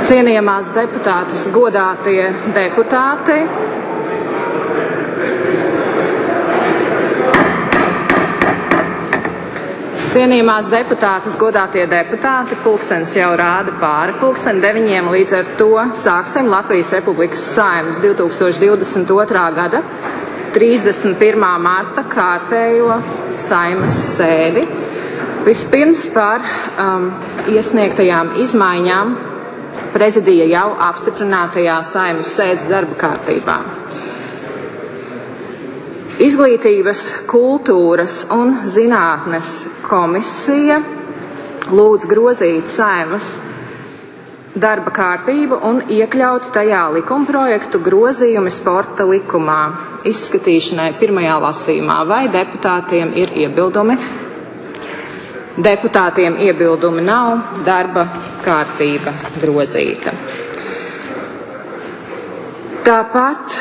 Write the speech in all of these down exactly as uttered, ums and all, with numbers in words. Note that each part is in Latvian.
Cienījamās deputātes, godātie deputāti, Cienījamās deputātes, godātie deputāti, pulkstens jau rāda pāri pulksten deviņiem, līdz ar to sāksim Latvijas Republikas Saeimas divi tūkstoši divdesmit otrā gada trīsdesmit pirmā marta kārtējo Saeimas sēdi. Vispirms par um, iesniegtajām izmaiņām prezidija jau apstiprinātajā Saeimas sēdes darba kārtībā. Izglītības, kultūras un zinātnes komisija lūdz grozīt Saeimas darba kārtību un iekļaut tajā likumprojektu grozījumi sporta likumā izskatīšanai pirmajā lasījumā. Vai deputātiem ir iebildumi? Deputātiem iebildumi nav, darba kārtība grozīta. Tāpat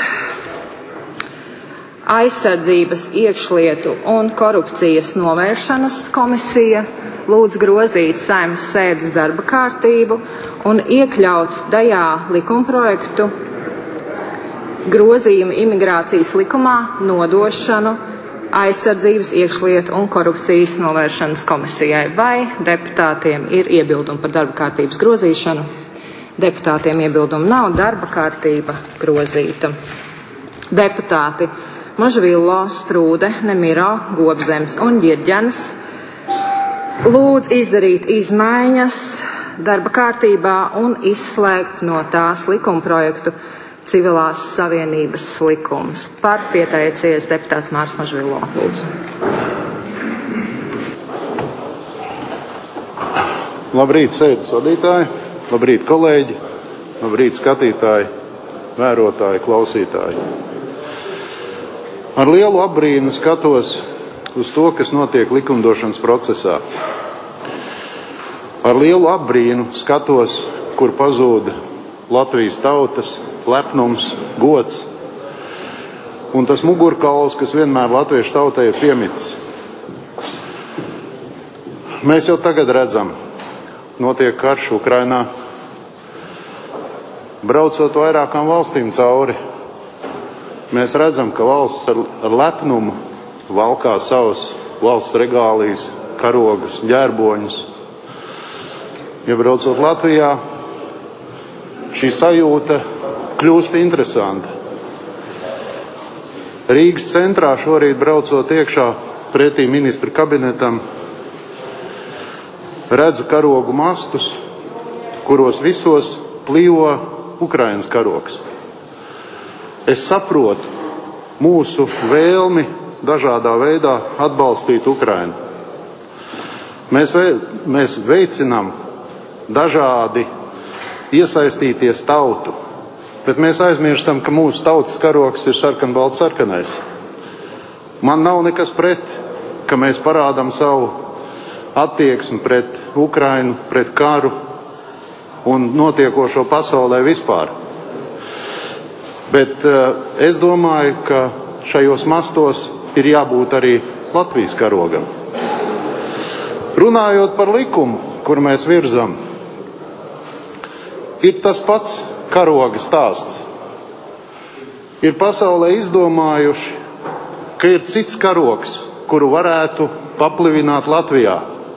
Aizsardzības, iekšlietu un korupcijas novēršanas komisija lūdz grozīt Saeimas sēdes darba kārtību un iekļaut tajā likumprojektu grozījumu imigrācijas likumā nodošanu Aizsardzības, iekšlietu un korupcijas novēršanas komisijai. Vai deputātiem ir iebildumi par darba kārtības grozīšanu? Deputātiem iebildumi nav, darba kārtība grozīta. Deputāti Možvillo, Sprūde, Nemiro, Gobzems un Ģirģens lūdz izdarīt izmaiņas darba kārtībā un izslēgt no tās likumprojektu Civilās savienības likums. Par pieteicies deputāts Māris Možvillo. Lūdzu. Labrīt, sēdes vadītāji, labrīt, kolēģi, labrīt, skatītāji, vērotāji, klausītāji. Ar lielu apbrīnu skatos uz to, kas notiek likumdošanas procesā. Ar lielu apbrīnu skatos, kur pazūd Latvijas tautas lepnums, gods un tas mugurkauls, kas vienmēr latviešu tautai ir piemitis. Mēs jau tagad redzam, notiek karš Ukrainā, braucot vairākām valstīm cauri. Mēs redzam, ka valsts ar, ar lepnumu valkā savus valsts regālijas, karogus, ģērboņus. Iebraucot Latvijā, šī sajūta kļūst interesanta. Rīgas centrā šorīt braucot iekšā pretī ministru kabinetam, redzu karogu mastus, kuros visos plīvo Ukrainas karogs. Es saprotu mūsu vēlmi dažādā veidā atbalstīt Ukrainu. Mēs, ve, mēs veicinām dažādi iesaistīties tautu, bet mēs aizmirstam, ka mūsu tautas karogs ir sarkanbalts sarkanais. Man nav nekas pret, ka mēs parādām savu attieksmi pret Ukrainu, pret karu un notiekošo pasaulē vispār. Bet uh, es domāju, ka šajos mastos ir jābūt arī Latvijas karogam. Runājot par likumu, kur mēs virzam, ir tas pats karoga stāsts. Ir pasaulē izdomājuši, ka ir cits karogs, kuru varētu paplivināt Latvijā.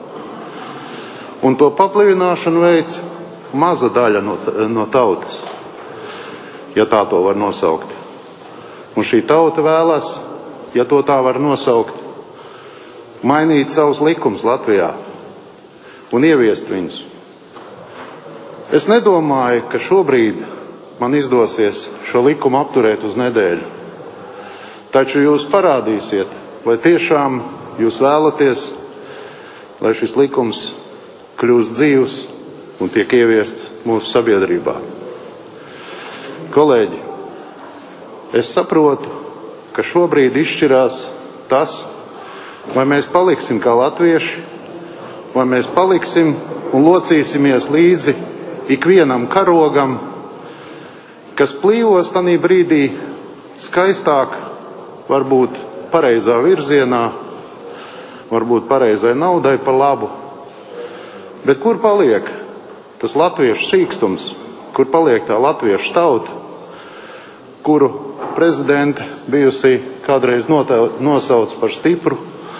Un to paplivināšanu veids maza daļa no, no tautas, ja tā to var nosaukt. Un šī tauta vēlas, ja to tā var nosaukt, mainīt savus likumus Latvijā un ieviest viņus. Es nedomāju, ka šobrīd man izdosies šo likumu apturēt uz nedēļu. Taču jūs parādīsiet, vai tiešām jūs vēlaties, lai šis likums kļūst dzīvs un tiek ieviests mūsu sabiedrībā. Kolēģi, es saprotu, ka šobrīd izšķirās tas, vai mēs paliksim kā latvieši, vai mēs paliksim un locīsimies līdzi ikvienam karogam, kas plīvos tanī brīdī skaistāk, varbūt pareizā virzienā, varbūt pareizai naudai par labu. Bet kur paliek tas latviešu sīkstums, kur paliek tā latviešu tauta, kuru prezidente bijusī kādreiz nosauc par stipru?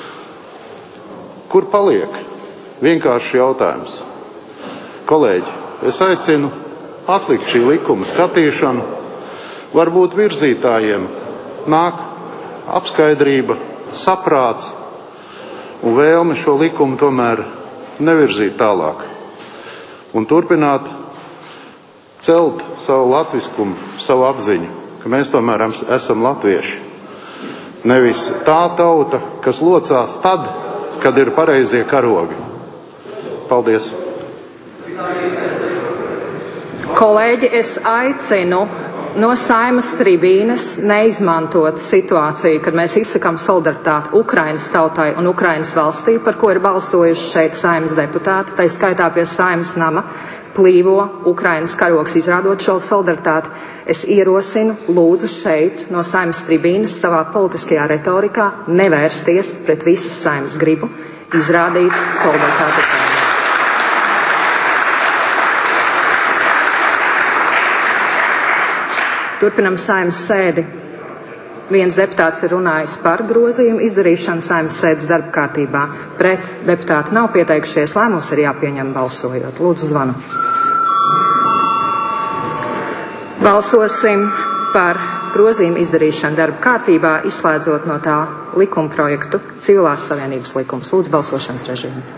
Kur paliek? Vienkārši jautājums. Kolēģi, es aicinu atlikt šī likuma skatīšanu. Varbūt virzītājiem nāk apskaidrība, saprāts un vēlme šo likumu tomēr nevirzīt tālāk un turpināt celt savu latviskumu, savu apziņu, ka mēs tomēr esam latvieši. Nevis tā tauta, kas locās tad, kad ir pareizie karogi. Paldies! Kolēģi, es aicinu no Saeimas tribīnes neizmantot situāciju, kad mēs izsakām solidaritāti Ukrainas tautai un Ukrainas valstī, par ko ir balsojuši šeit Saeimas deputāti, tai skaitā pie Saeimas nama plīvo Ukrainas karogs izrādot šo solidaritāti. Es ierosinu, lūdzu šeit no Saeimas tribīnes savā politiskajā retorikā nevērsties pret visas Saeimas gribu, izrādīt solidaritāti Ukrainai. Turpinam Saeimas sēdi. Viens deputāts ir runājis par grozījumu izdarīšanu Saeimas sēdes darba kārtībā. Pret deputāti nav pieteikušies, lēmums ir jāpieņem balsojot. Lūdzu zvanu. Balsosim par grozījumu izdarīšanu darba kārtībā, izslēdzot no tā likuma projektu Civilās savienības likums. Lūdzu balsošanas režīmu.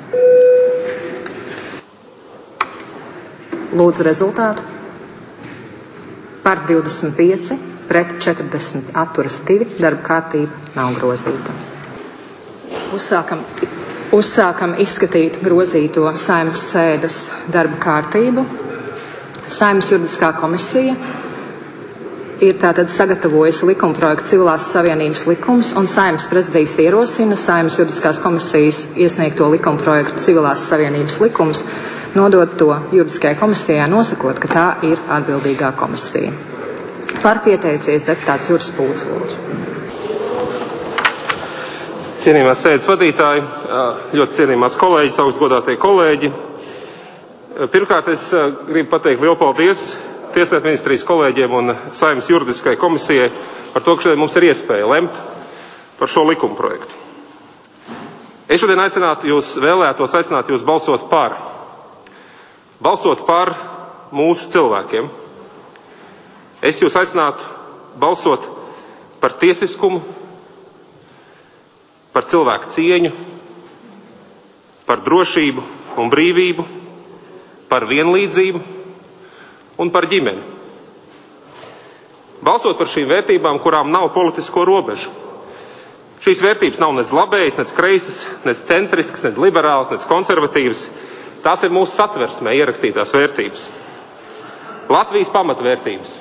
Lūdzu rezultātu. Par divdesmit pieci, pret četrdesmit, atturas divi, darba kārtība nav grozīta. Uzsākam, uzsākam izskatīt grozīto Saeimas sēdes darba kārtību. Saeimas juridiskā komisija ir tātad sagatavojusi likumprojektu Civilās savienības likums, un Saeimas prezidijs ierosina Saeimas juridiskās komisijas iesniegto likumprojektu Civilās savienības likums nodot to juridiskajai komisijai, nosakot, ka tā ir atbildīgā komisija. Par pieteicies deputāts Juris Pūts, lūdzu. Cienījumās sēdes vadītāji, ļoti cienījumās kolēģis, augstgodātie kolēģi. Pirmkārt, es gribu pateikt lielu paldies Tieslietu ministrijas kolēģiem un Saeimas juridiskajai komisijai par to, ka šodien mums ir iespēja lemt par šo likuma projektu. Es šodien aicinātu jūs, vēlētos aicināt jūs balsot par. Balsot par mūsu cilvēkiem. Es jūs aicinātu balsot par tiesiskumu, par cilvēku cieņu, par drošību un brīvību, par vienlīdzību un par ģimeni. Balsot par šīm vērtībām, kurām nav politisko robežu. Šīs vērtības nav nec labējas, nec kreisas, nec centriskas, nec liberālas, nec konservatīvas. Tās ir mūsu satversmē ierakstītās vērtības. Latvijas pamatvērtības.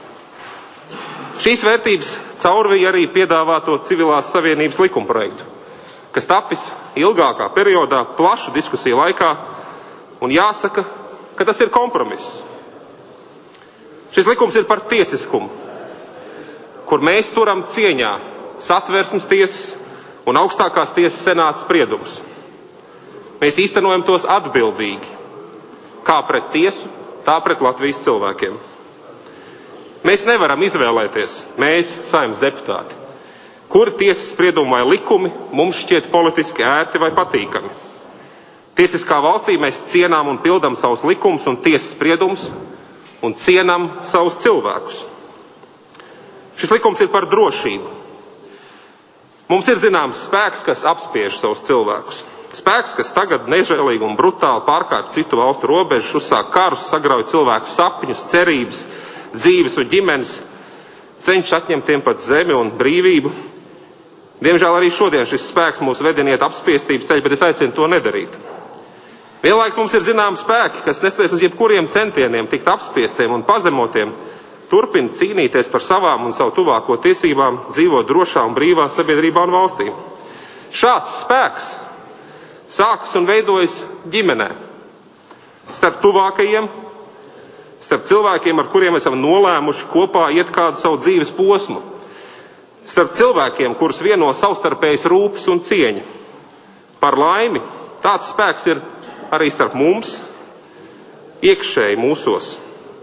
Šīs vērtības caurvīja arī piedāvāto Civilās savienības likumprojektu, kas tapis ilgākā periodā, plašu diskusiju laikā, un jāsaka, ka tas ir kompromiss. Šis likums ir par tiesiskumu, kur mēs turam cieņā satversmes tiesas un augstākās tiesas senāta spriedumus. Mēs īstenojam tos atbildīgi, kā pret tiesu, tā pret Latvijas cilvēkiem. Mēs nevaram izvēlēties, mēs, Saeimas deputāti, kuri tiesas spriedumi vai likumi mums šķiet politiski ērti vai patīkami. Tiesiskā valstī mēs cienām un pildam savus likumus un tiesas spriedumus un cienam savus cilvēkus. Šis likums ir par drošību. Mums ir zināms spēks, kas apspiež savus cilvēkus. Spēks, kas tagad nežēlīgi un brutāli pārkāpj citu valstu robežas, uzsāk karus, sagrauj cilvēku sapņus, cerības, dzīves un ģimenes, cenšas atņemt tiem pat zemi un brīvību. Diemžēl arī šodien šis spēks mūs vediniet apspiestības ceļu, bet es aicinu to nedarīt. Vienlaiks mums ir zināmi spēki, kas nespēs uz jebkuriem centieniem tikt apspiestiem un pazemotiem, turpina cīnīties par savām un savu tuvāko tiesībām, dzīvot drošā un brīvā sabiedrībā un valstī. Šāds spēks sākas un veidojas ģimenē, starp tuvākajiem, starp cilvēkiem, ar kuriem esam nolēmuši kopā iet kādu savu dzīves posmu, starp cilvēkiem, kurus vieno savstarpējas rūpes un cieņa. Par laimi, tāds spēks ir arī starp mums, iekšēji mūsos.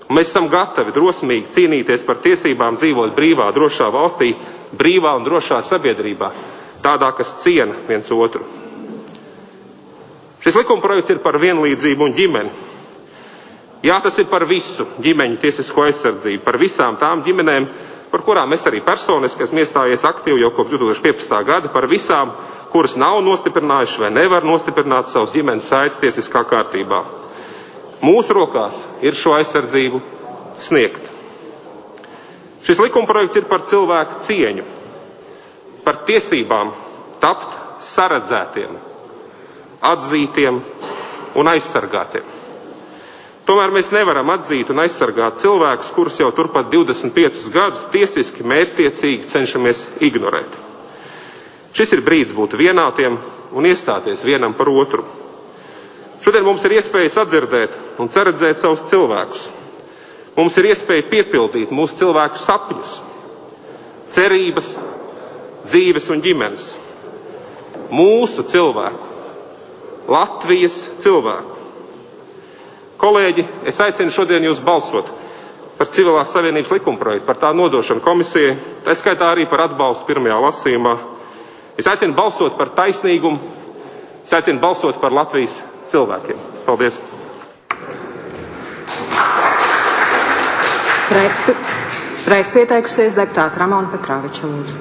Un mēs esam gatavi drosmīgi cīnīties par tiesībām dzīvot brīvā, drošā valstī, brīvā un drošā sabiedrībā, tādā, kas ciena viens otru. Šis likumprojekts ir par vienlīdzību un ģimeni. Jā, tas ir par visu ģimeņu tiesisko aizsardzību, par visām tām ģimenēm, par kurām es arī personiski esmu iestājies aktīvi jau kopš divi tūkstoši piecpadsmitā gada, par visām, kuras nav nostiprinājuši vai nevar nostiprināt savus ģimenes saites tiesiskā kārtībā. Mūsu rokās ir šo aizsardzību sniegt. Šis likumprojekts ir par cilvēku cieņu, par tiesībām tapt saredzētiem, atzītiem un aizsargātiem. Tomēr mēs nevaram atzīt un aizsargāt cilvēkus, kurus jau turpat divdesmit piecus gadus tiesiski mērķtiecīgi cenšamies ignorēt. Šis ir brīdis būt vienātiem un iestāties vienam par otru. Šodien mums ir iespēja sadzirdēt un saredzēt savus cilvēkus. Mums ir iespēja piepildīt mūsu cilvēku sapņus, cerības, dzīves un ģimenes. Mūsu cilvēku, Latvijas cilvēku. Kolēģi, es aicinu šodien jūs balsot par civilās savienības likumprojektu, par tā nodošanu komisijai, tā skaitā arī par atbalstu pirmajā lasījumā. Es aicinu balsot par taisnīgumu, es aicinu balsot par Latvijas cilvēkiem. Paldies! Projektu, projektu pieteikusies deputāta Ramona Petrāviča, lūdzu.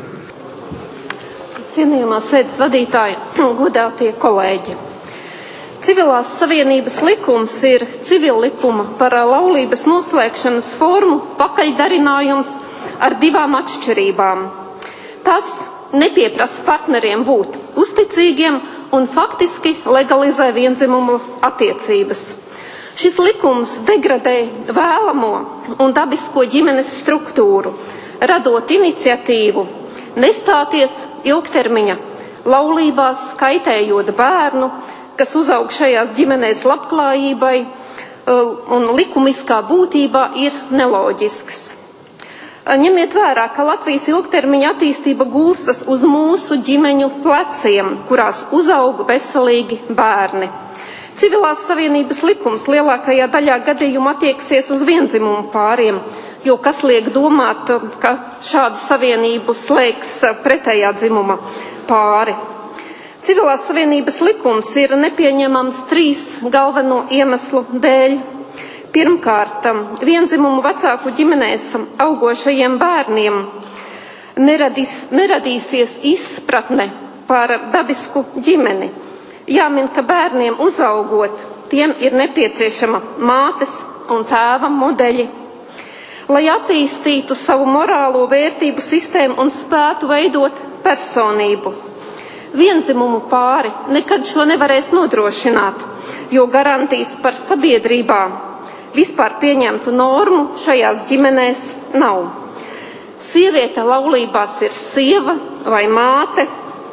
Cienījamā sēdes vadītāja, godātie kolēģi. Civilās savienības likums ir civillikuma par laulības noslēgšanas formu pakaļdarinājums ar divām atšķirībām. Tas nepieprasa partneriem būt uzticīgiem un faktiski legalizē viendzimumu attiecības. Šis likums degradē vēlamo un dabisko ģimenes struktūru, radot iniciatīvu nestāties ilgtermiņa laulībās, kaitējot bērnu, kas uzaug šajās ģimenēs labklājībai un likumiskā būtībā ir neloģisks. Ņemiet vērā, ka Latvijas ilgtermiņa attīstība gulstas uz mūsu ģimeņu pleciem, kurās uzaug veselīgi bērni. Civilās savienības likums lielākajā daļā gadījumu attieksies uz viendzimumu pāriem, jo kas liek domāt, ka šādu savienību slēgs pretējā dzimuma pāri. Civilās savienības likums ir nepieņemams trīs galveno iemeslu dēļ. Pirmkārt, viendzimumu vecāku ģimenēs augošajiem bērniem neradīs, neradīsies izpratne par dabisku ģimeni. Jāmin, ka bērniem uzaugot, tiem ir nepieciešama mātes un tēva modeļi, lai attīstītu savu morālo vērtību sistēmu un spētu veidot personību. Viendzimumu pāri nekad šo nevarēs nodrošināt, jo garantijas par sabiedrībā vispār pieņemtu normu šajās ģimenēs nav. Sieviete laulībās ir sieva vai māte,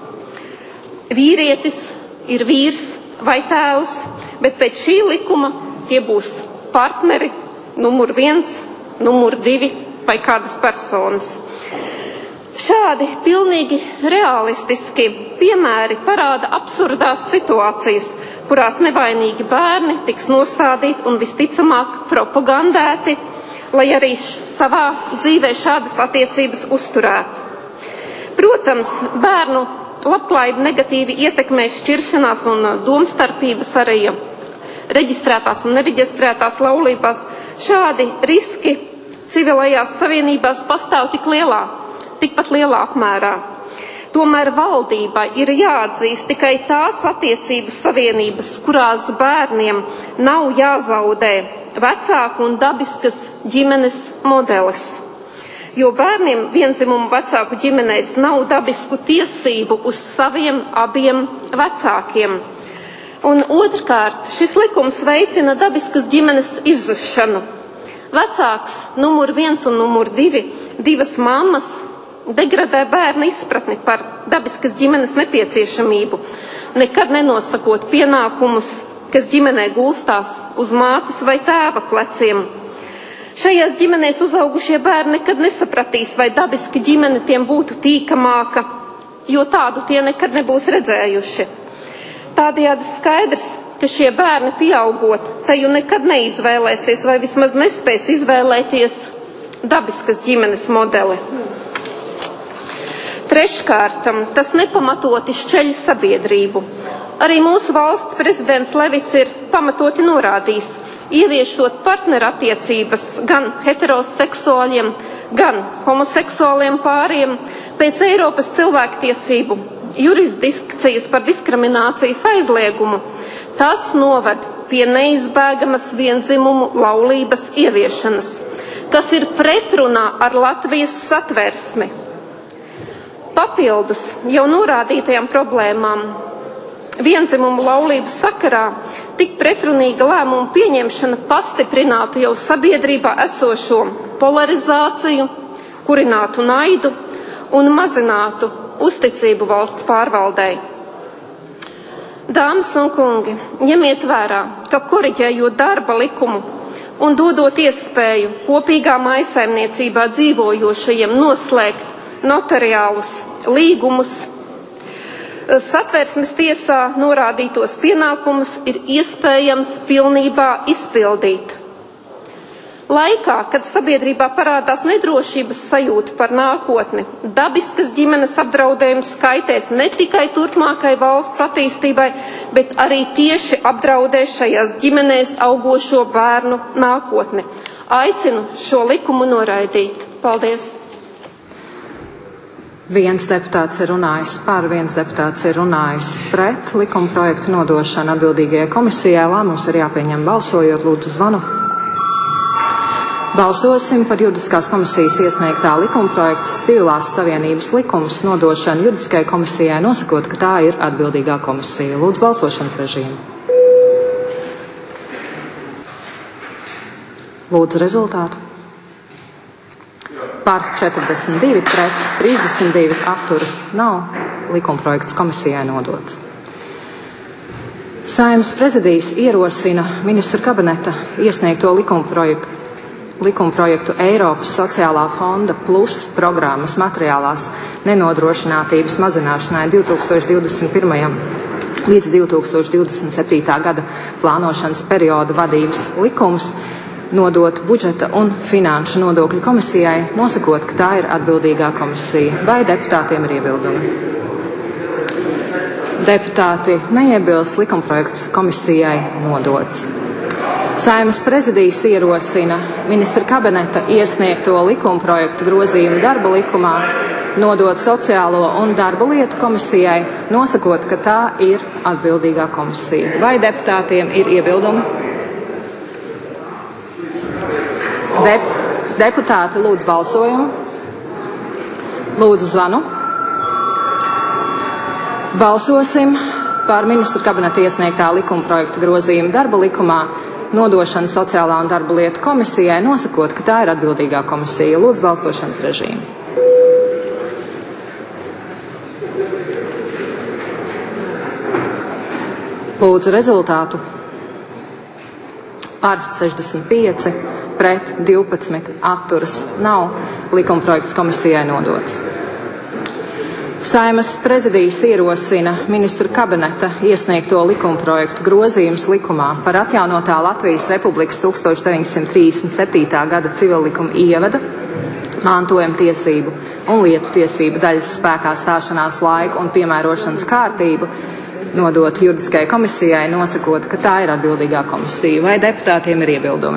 vīrietis ir vīrs vai tēvs, bet pēc šī likuma tie būs partneri, numur viens, numur divi vai kādas personas. Šādi pilnīgi realistiski piemēri parāda absurdās situācijas, kurās nevainīgi bērni tiks nostādīti un visticamāk propagandēti, lai arī savā dzīvē šādas attiecības uzturētu. Protams, bērnu labklājību negatīvi ietekmēs šķiršanās un domstarpības arī reģistrētās un nereģistrētās laulībās. Šādi riski civilajās savienībās pastāv tik lielā, tikpat lielā apmērā. Tomēr valdībai ir jāatzīst tikai tās attiecības savienības, kurās bērniem nav jāzaudē vecāku un dabiskas ģimenes modelis. Jo bērniem viendzimumu vecāku ģimenēs nav dabisku tiesību uz saviem abiem vecākiem. Un otrkārt, šis likums veicina dabiskas ģimenes izzušanu. Vecāks numur viens un numur divi, divas mammas, degradē bērnu izpratni par dabiskas ģimenes nepieciešamību, nekad nenosakot pienākumus, kas ģimenē gulstās uz mātes vai tēva pleciem. Šajās ģimenēs uzaugušie bērni nekad nesapratīs, vai dabiska ģimene tiem būtu tīkamāka, jo tādu tie nekad nebūs redzējuši. Tādējādi skaidrs, ka šie bērni pieaugot, teju nekad neizvēlēsies vai vismaz nespēs izvēlēties dabiskas ģimenes modeli. Treškārt, tas nepamatoti šķeļ sabiedrību. Arī mūsu valsts prezidents Levits ir pamatoti norādījis, ieviešot partnerattiecības gan heteroseksuāļiem, gan homoseksuāliem pāriem pēc Eiropas cilvēktiesību jurisdikcijas par diskriminācijas aizliegumu. Tas noved pie neizbēgamas viendzimumu laulības ieviešanas, kas ir pretrunā ar Latvijas satversmi. Papildus jau norādītajām problēmām viendzimumu laulību sakarā tik pretrunīga lēmuma pieņemšana pastiprinātu jau sabiedrībā esošo polarizāciju, kurinātu naidu un mazinātu uzticību valsts pārvaldei. Dāmas un kungi, ņemiet vērā, ka koriģējot darba likumu un dodot iespēju kopīgā mājsaimniecībā dzīvojošajiem noslēgt notariālus līgumus, Satversmes tiesā norādītos pienākumus ir iespējams pilnībā izpildīt. Laikā, kad sabiedrībā parādās nedrošības sajūta par nākotni, dabiskas ģimenes apdraudējums skaitēs ne tikai turpmākai valsts attīstībai, bet arī tieši apdraudēs šajās ģimenēs augošo bērnu nākotni. Aicinu šo likumu noraidīt. Paldies! Viens deputāts ir runājis par, viens deputāts ir runājis pret likuma projektu nodošanu atbildīgajai komisijai. Lēmums ir jāpieņem balsojot. Lūdzu zvanu. Balsosim par juridiskās komisijas iesniegtā likuma projekta civilās savienības likums nodošanu juridiskajai komisijai, nosakot, ka tā ir atbildīgā komisija. Lūdzu balsošanas režīmu. Lūdzu rezultātu. Par četrdesmit divi, pret trīsdesmit divi, atturas nav. Likumprojekts komisijai nodots. Saeimas prezidijs ierosina ministru kabineta iesniegto likumprojektu, likumprojektu Eiropas sociālā fonda plus programmas materiālās nenodrošinātības mazināšanai divi tūkstoši divdesmit pirmajam līdz divi tūkstoši divdesmit septītā gada plānošanas perioda vadības likums nodot budžeta un finanšu nodokļu komisijai, nosakot, ka tā ir atbildīgā komisija. Vai deputātiem ir iebildumi? Deputāti neiebilst, likumprojekts komisijai nodots. Saeimas prezidijs ierosina ministra kabineta iesniegto likumprojektu grozījumu darba likumā nodot sociālo un darba lietu komisijai, nosakot, ka tā ir atbildīgā komisija. Vai deputātiem ir iebildumi? Dep deputāti, lūdzu balsojumu. Lūdzu zvanu. Balsosim par ministru kabineta iesniegtā likuma projekta grozījumu darba likumā nodošanu sociālā un darba lietu komisijai, nosakot, ka tā ir atbildīgā komisija. Lūdzu balsošanas režīmu. Lūdzu rezultātu. Par sešdesmit pieci, pret divpadsmit, atturas nav. Likumprojekts komisijai nodots. Saeimas prezidijs ierosina ministru kabineta iesniegto likumprojektu grozījums likumā par atjaunotā Latvijas Republikas tuksstoš deviņsimt trīsdesmit septītā gada civillikuma ievada, mantojuma tiesību un lietu tiesību daļas spēkā stāšanās laiku un piemērošanas kārtību nodot juridiskajai komisijai, nosakot, ka tā ir atbildīgā komisija. Vai deputātiem ir iebildumi?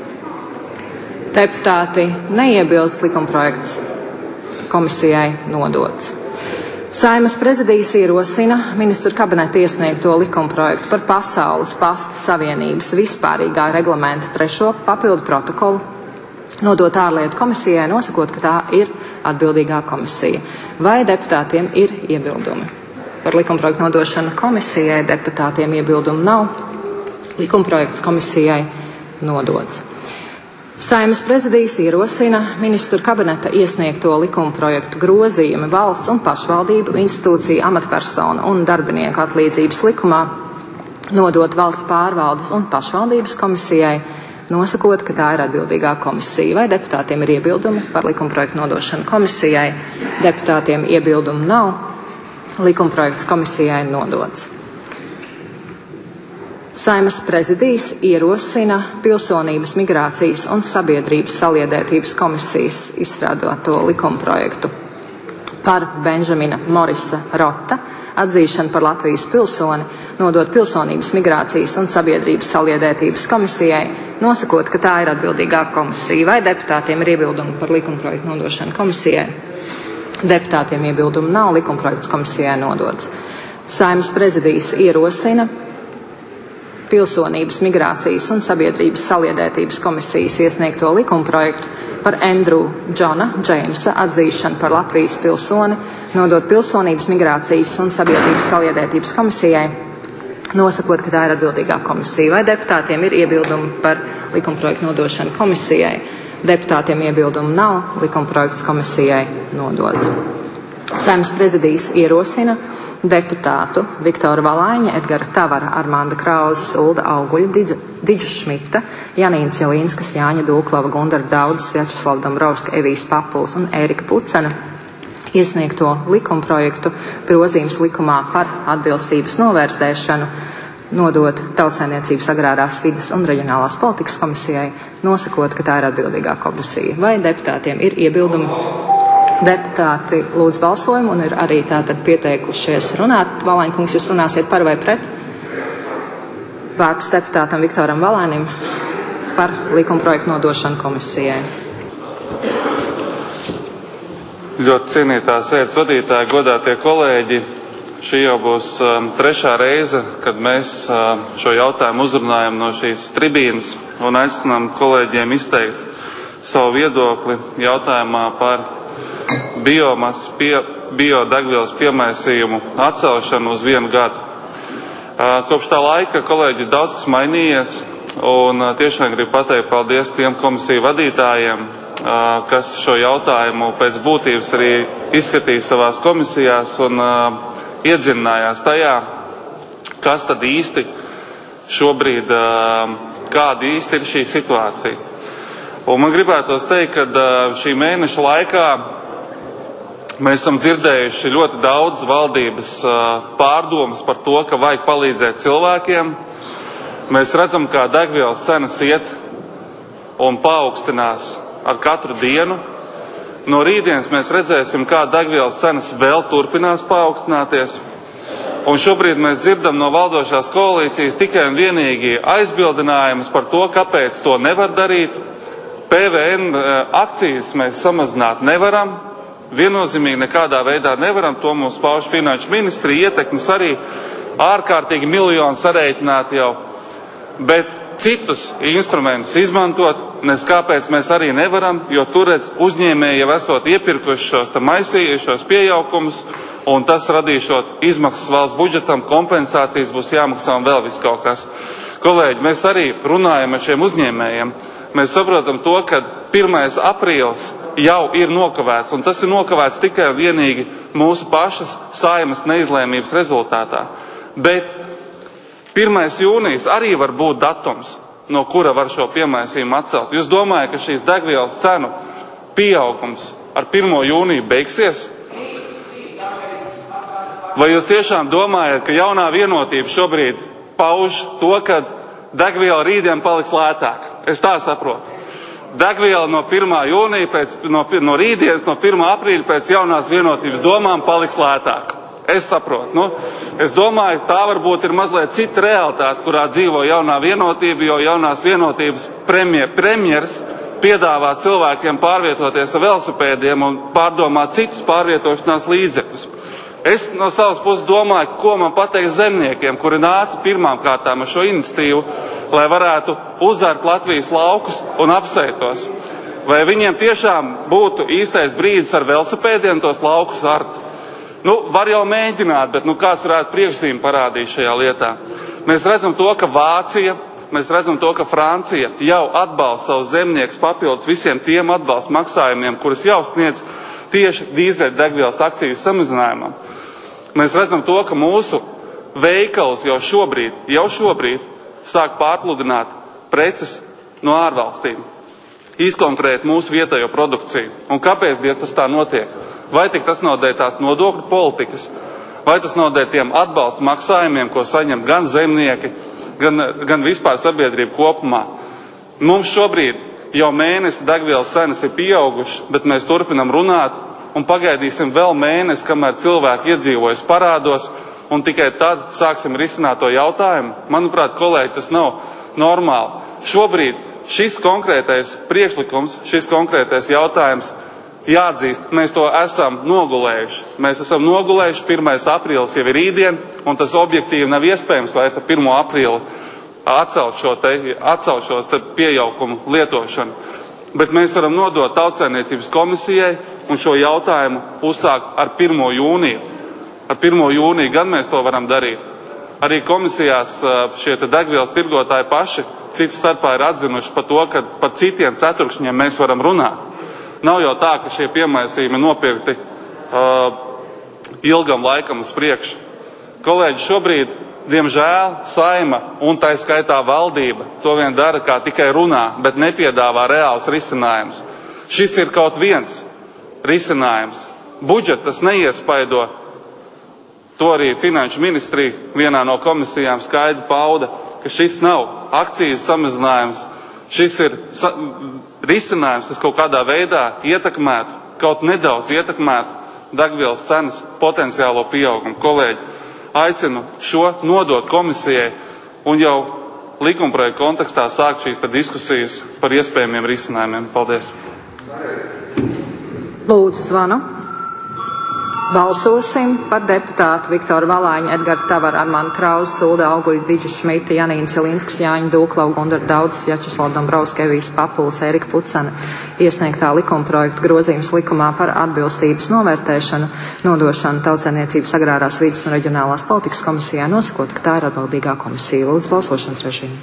Deputāti neiebilst, likumprojekts komisijai nodots. Saeimas prezidijs ierosina ministru kabineta iesniegto likumprojektu par Pasaules pasta savienības vispārīgā reglamenta trešo papildu protokolu nodot ārlietu komisijai, nosakot, ka tā ir atbildīgā komisija. Vai deputātiem ir iebildumi? Par likumprojektu nodošanu komisijai deputātiem iebildumu nav. Likumprojekts komisijai nodots. Saeimas prezidijs ierosina ministru kabineta iesniegto likumprojektu grozījumi valsts un pašvaldību institūciju amatpersonu un darbinieku atlīdzības likumā nodot valsts pārvaldes un pašvaldības komisijai, nosakot, ka tā ir atbildīgā komisija. Vai deputātiem ir iebildumi par likumprojektu nodošanu komisijai? Deputātiem iebildumu nav. Likumprojekts komisijai nodots. Saeimas prezidijs ierosina Pilsonības, migrācijas un sabiedrības saliedētības komisijas izstrādāto likumprojektu par Benžamina Morisa Rota atzīšanu par Latvijas pilsoni, nodot Pilsonības, migrācijas un sabiedrības saliedētības komisijai, nosakot, ka tā ir atbildīgā komisija. Vai deputātiem ir iebildumi par likumprojektu nodošanu komisijai? Deputātiem iebildumu nav, likumprojekts komisijai nodots. Saeimas prezidijs ierosina Pilsonības, migrācijas un sabiedrības saliedētības komisijas iesniegto likumprojektu par Andrew Džona Džeimsa atzīšanu par Latvijas pilsoni, nodot Pilsonības, migrācijas un sabiedrības saliedētības komisijai, nosakot, ka tā ir atbildīgā komisija. Vai deputātiem ir iebildumi par likumprojektu nodošanu komisijai? Deputātiem iebildumu nav, likumprojekts komisijai nodots. Saeimas prezidijs ierosina deputātu Viktoru Valaiņa, Edgara Tavara, Armanda Krauzes, Ulda Auguļa, Diģa Šmita, Janīnas Jelīnskas, Jāņa Dūklava, Gundara Daudzes, Vjačeslava Dombrovska, Evijas Papuls un Ērika Pucena iesniegto likumprojektu grozījums likumā par atbilstības novērtēšanu nodot Tautsaimniecības, agrārās vides un reģionālās politikas komisijai, nosakot, ka tā ir atbildīgā komisija. Vai deputātiem ir iebildumi? Deputāti lūdz balsojumu un ir arī tātad pieteikušies runāt. Valaiņkungs, jūs runāsiet par vai pret? Vārds deputātam Viktoram Valainim par likumprojektu nodošanu komisijai. Ļoti cienītā sēdes vadītāja, godātie kolēģi, šī jau būs um, trešā reize, kad mēs uh, šo jautājumu uzrunājam no šīs tribīnas un aicinām kolēģiem izteikt savu viedokli jautājumā par biomas, pie, biodegvielas piemaisījumu atcelšanu uz vienu gadu. Kopš tā laika kolēģi ir daudz kas mainījies, un tiešām gribu pateikt paldies tiem komisiju vadītājiem, kas šo jautājumu pēc būtības arī izskatīja savās komisijās un iedziļinājās tajā, kas tad īsti šobrīd, kāda īsti ir šī situācija. Un man gribētos teikt, ka šī mēneša laikā mēs esam dzirdējuši ļoti daudz valdības pārdomas par to, ka vajag palīdzēt cilvēkiem. Mēs redzam, kā degvielas cenas iet un paaugstinās ar katru dienu. No rītdienas mēs redzēsim, kā degvielas cenas vēl turpinās paaugstināties. Un šobrīd mēs dzirdam no valdošās koalīcijas tikai un vienīgi aizbildinājumus par to, kāpēc to nevar darīt. P V N akcijas mēs samazināt nevaram. Viennozīmīgi nekādā veidā nevaram, to mums pauž finanšu ministri, ietekmes arī ārkārtīgi miljonu sarēķināt jau, bet citus instrumentus izmantot, nes kāpēc mēs arī nevaram, jo tur redz uzņēmēji jau esot iepirkuši šos maisījušos pieaukumus, un tas radīšot izmaksas valsts budžetam, kompensācijas būs jāmaksā un vēl viss kaut kas. Kolēģi, mēs arī runājam ar šiem uzņēmējiem. Mēs saprotam to, ka pirmais aprīlis jau ir nokavēts, un tas ir nokavēts tikai un vienīgi mūsu pašas Saeimas neizlēmības rezultātā. Bet pirmais jūnijas arī var būt datums, no kura var šo piemaisījumu atcelt. Jūs domājat, ka šīs degvielas cenu pieaugums ar pirmo jūniju beigsies? Vai jūs tiešām domājat, ka jaunā vienotība šobrīd pauž to, ka degviela rītdien paliks lētāk? Es tā saprotu. Degviela no pirmā jūnija, pēc, no, no rītdienas, no pirmā aprīļa pēc jaunās vienotības domām paliks lētāk. Es saprotu. Nu, es domāju, tā varbūt ir mazliet cita realitāte, kurā dzīvo jaunā vienotība, jo jaunās vienotības premjer, premjers piedāvā cilvēkiem pārvietoties ar velosipēdiem un pārdomāt citus pārvietošanās līdzekļus. Es no savas puses domāju, ko man pateikt zemniekiem, kuri nāca pirmām kārtām ar šo iniciatīvu, lai varētu uzvērt Latvijas laukus un apsētos. Vai viņiem tiešām būtu īstais brīdis ar velosipēdiem tos laukus art? Nu, var jau mēģināt, bet nu, kāds varētu priekšzīmi parādīt šajā lietā. Mēs redzam to, ka Vācija, mēs redzam to, ka Francija jau atbalsta savus zemniekus papildus visiem tiem atbalsta maksājumiem, kurus jau sniedz tieši dīzeļdegvielas akcijas samazinājumam. Mēs redzam to, ka mūsu veikals jau šobrīd, jau šobrīd sāk pārpludināt preces no ārvalstīm, izkonkurēt mūsu vietējo produkciju. Un kāpēc diez tas tā notiek? Vai tik tas nav dēļ tās nodokļu politikas, vai tas nav dēļ tiem atbalsta maksājumiem, ko saņem gan zemnieki, gan, gan vispār sabiedrību kopumā. Mums šobrīd jau mēnesi degvielas cenas ir pieaugušas, bet mēs turpinam runāt un pagaidīsim vēl mēnesi, kamēr cilvēki iedzīvojas parādos, un tikai tad sāksim risināt to jautājumu. Manuprāt, kolēģi, tas nav normāli. Šobrīd šis konkrētais priekšlikums, šis konkrētais jautājums jāatzīst, mēs to esam nogulējuši. Mēs esam nogulējuši, pirmais aprīlis jau ir rītdien, un tas objektīvi nav iespējams vairs ar pirmo aprīli atcelt, šo te, atcelt šos te pieaugumu lietošanu. Bet mēs varam nodot Tautsaimniecības komisijai un šo jautājumu uzsākt ar pirmo jūniju. Ar pirmo jūniju gan mēs to varam darīt. Arī komisijās šie te degvielas tirgotāji paši cits starpā ir atzinuši par to, ka par citiem ceturkšņiem mēs varam runāt. Nav jau tā, ka šie piemaisījumi nopirkti uh, ilgam laikam uz priekšu. Kolēģi, šobrīd, diemžēl, Saima un tā skaitā valdība to vien dara, kā tikai runā, bet nepiedāvā reāls risinājums. Šis ir kaut viens risinājums. Budžets tas neiespaido. To arī Finanšu ministrija vienā no komisijām skaidri pauda, ka šis nav akcijas samazinājums. Šis ir sa risinājums, kas kaut kādā veidā ietekmētu, kaut nedaudz ietekmētu degvielas cenas potenciālo pieaugumu. Kolēģi, aicinu šo nodot komisijai un jau likumprojekta kontekstā sākt šīs diskusijas par iespējamiem risinājumiem. Paldies. Lūdzu, zvanu. Balsosim par deputātu Viktoru Valāņu, Edgara Tavara, Armānu Krauzi, Sulda Auguļu, Diģu Šmita, Janīnu Cilinskas, Jāņu Dūklau, Gundaru Daudzes, Vjačeslavu Dombrovski, Evijas Papuls, Erika Pucena iesniegtā likumprojekta grozījums likumā par atbilstības novērtēšanu, nodošanu Tautsaimniecības agrārās vides un reģionālās politikas komisijā, nosakot, ka tā ir atbildīgā komisija. Lūdzu, balsošanas režīmu.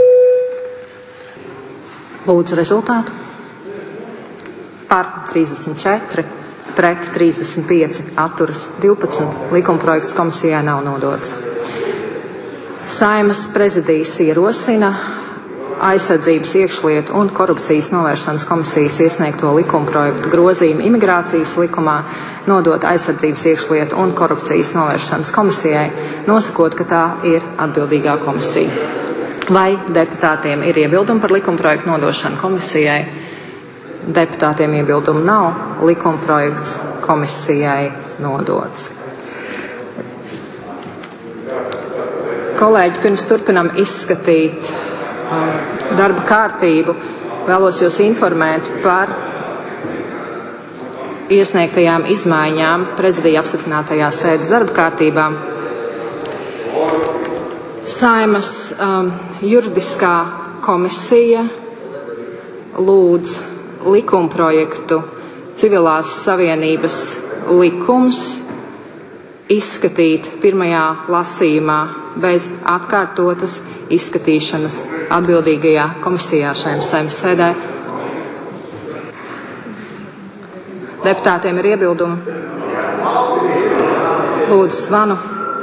Lūdzu, rezultātu. Par trīsdesmit četri. Pret trīsdesmit pieci, atturas divpadsmit, likumprojekts komisijai nav nodots. Saeimas prezidijs ierosina aizsardzības iekšlietu un korupcijas novēršanas komisijas iesniegto likumprojektu grozījumu imigrācijas likumā nodot aizsardzības iekšlietu un korupcijas novēršanas komisijai, nosakot, ka tā ir atbildīgā komisija. Vai deputātiem ir iebildumi par likumprojektu nodošanu komisijai? Deputātiem iebildumu nav, likumprojekts komisijai nodots. Kolēģi, pirms turpinam izskatīt um, darba kārtību, vēlos jūs informēt par iesniegtajām izmaiņām prezidija apstiprinātajā sēdes darba kārtībā. Saeimas um, juridiskā komisija lūdz likumprojektu civilās savienības likums izskatīt pirmajā lasījumā bez atkārtotas izskatīšanas atbildīgajā komisijā šajā Saeimas sēdē. Deputātiem ir iebildumi. Lūdzu, zvanu.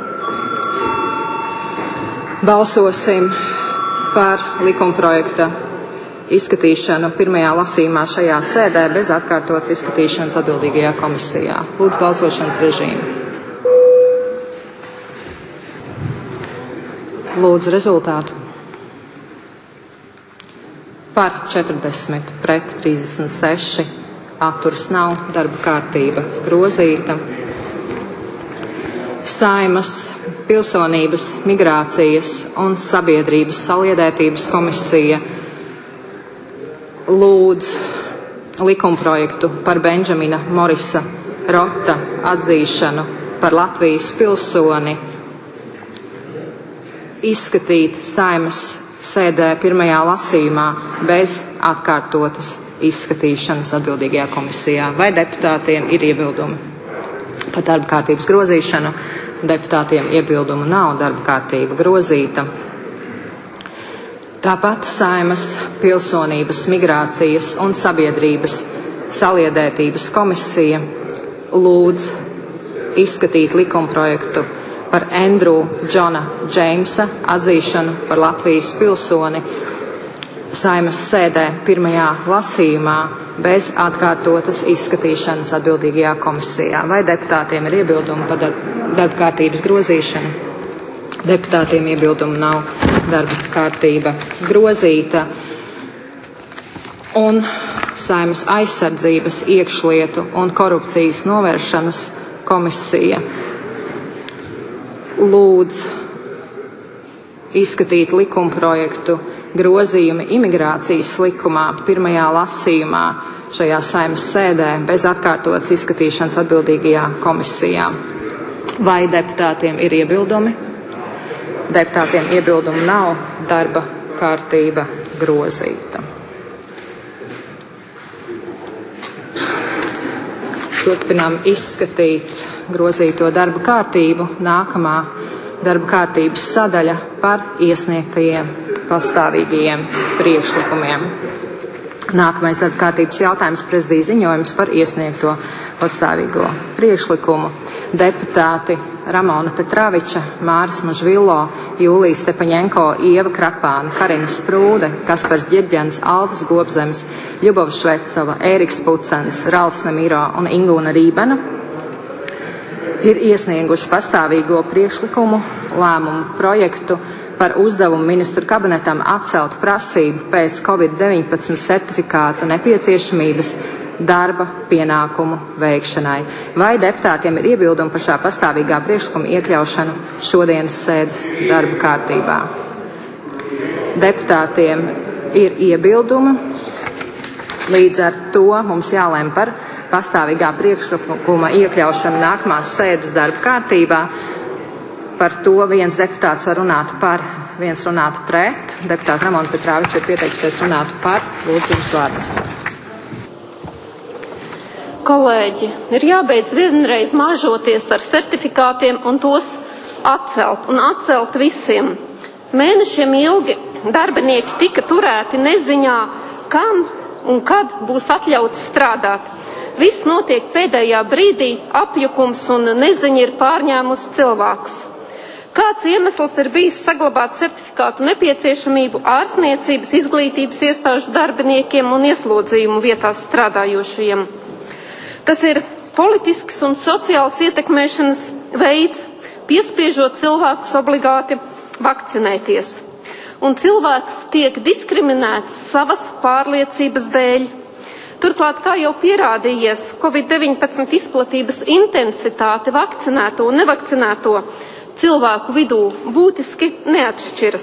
Balsosim par likumprojekta izskatīšanu pirmajā lasījumā šajā sēdē bez atkārtotas izskatīšanas atbildīgajā komisijā. Lūdzu, balsošanas režīmu. Lūdzu, rezultātu. Par četrdesmit, pret trīsdesmit seši, atturas nav, darba kārtība grozīta. Saeimas pilsonības, migrācijas un sabiedrības saliedētības komisija lūdz likumprojektu par Benžamina Morisa Rota atzīšanu par Latvijas pilsoni izskatīt Saeimas sēdē pirmajā lasījumā bez atkārtotas izskatīšanas atbildīgajā komisijā. Vai deputātiem ir iebildumi par darba kārtības grozīšanu? Deputātiem iebildumu nav, darba kārtība grozīta. Tāpat Saeimas pilsonības, migrācijas un sabiedrības saliedētības komisija lūdz izskatīt likumprojektu par Andrew Džona Džeimsa atzīšanu par Latvijas pilsoni Saeimas sēdē pirmajā lasījumā bez atkārtotas izskatīšanas atbildīgajā komisijā. Vai deputātiem ir iebildumi par darba kārtības grozīšanu? Deputātiem iebildumu nav. darba kārtība grozīta. Un Saeimas aizsardzības, iekšlietu un korupcijas novēršanas komisija lūdz izskatīt likumprojektu grozījumi imigrācijas likumā pirmajā lasījumā šajā Saeimas sēdē bez atkārtotas izskatīšanas atbildīgajā komisijā. Vai deputātiem ir iebildumi? Deputātiem iebildumu nav, darba kārtība grozīta. Turpinām izskatīt grozīto darba kārtību. Nākamā darba kārtības sadaļa par iesniegtajiem pastāvīgajiem priekšlikumiem. Nākamais darba kārtības jautājums - prezidija ziņojums par iesniegto pastāvīgo priekšlikumu. Deputāti Ramona Petraviča, Māris Mažvilo, Jūlija Stepaņenko, Ieva Krapāna, Karina Sprūde, Kaspars Ģirģens, Aldis Gobzems, Ļubova Švecova, Ēriks Pucens, Ralfs Nemiro un Ingūna Rībena ir iesnieguši pastāvīgo priekšlikumu lēmumu projektu par uzdevumu ministru kabinetam atcelt prasību pēc covid deviņpadsmit certifikāta nepieciešamības darba pienākumu veikšanai. Vai deputātiem ir iebildumi par šā pastāvīgā priekšlikuma iekļaušanu šodienas sēdes darba kārtībā? Deputātiem ir iebildumi, līdz ar to mums jālēm par pastāvīgā priekšlikuma iekļaušanu nākamās sēdes darba kārtībā. Par to viens deputāts var runāt par, viens runāt pret. Deputāta Ramona Petraviča ir pieteikusies runāt par. Lūdzu, jums vārds. Kolēģi, ir jābeidz vienreiz mažoties ar certifikātiem un tos atcelt, un atcelt visiem. Mēnešiem ilgi darbinieki tika turēti neziņā, kam un kad būs atļauts strādāt. Viss notiek pēdējā brīdī, apjukums un neziņa ir pārņēmusi cilvēkus. Kāds iemesls ir bijis saglabāt certifikātu nepieciešamību ārstniecības, izglītības iestāžu darbiniekiem un ieslodzījumu vietās strādājošajiem? Tas ir politisks un sociāls ietekmēšanas veids, piespiežot cilvēkus obligāti vakcinēties. Un cilvēks tiek diskriminēts savas pārliecības dēļ. Turklāt, kā jau pierādījies, covid deviņpadsmit izplatības intensitāte vakcinēto un nevakcinēto cilvēku vidū būtiski neatšķiras.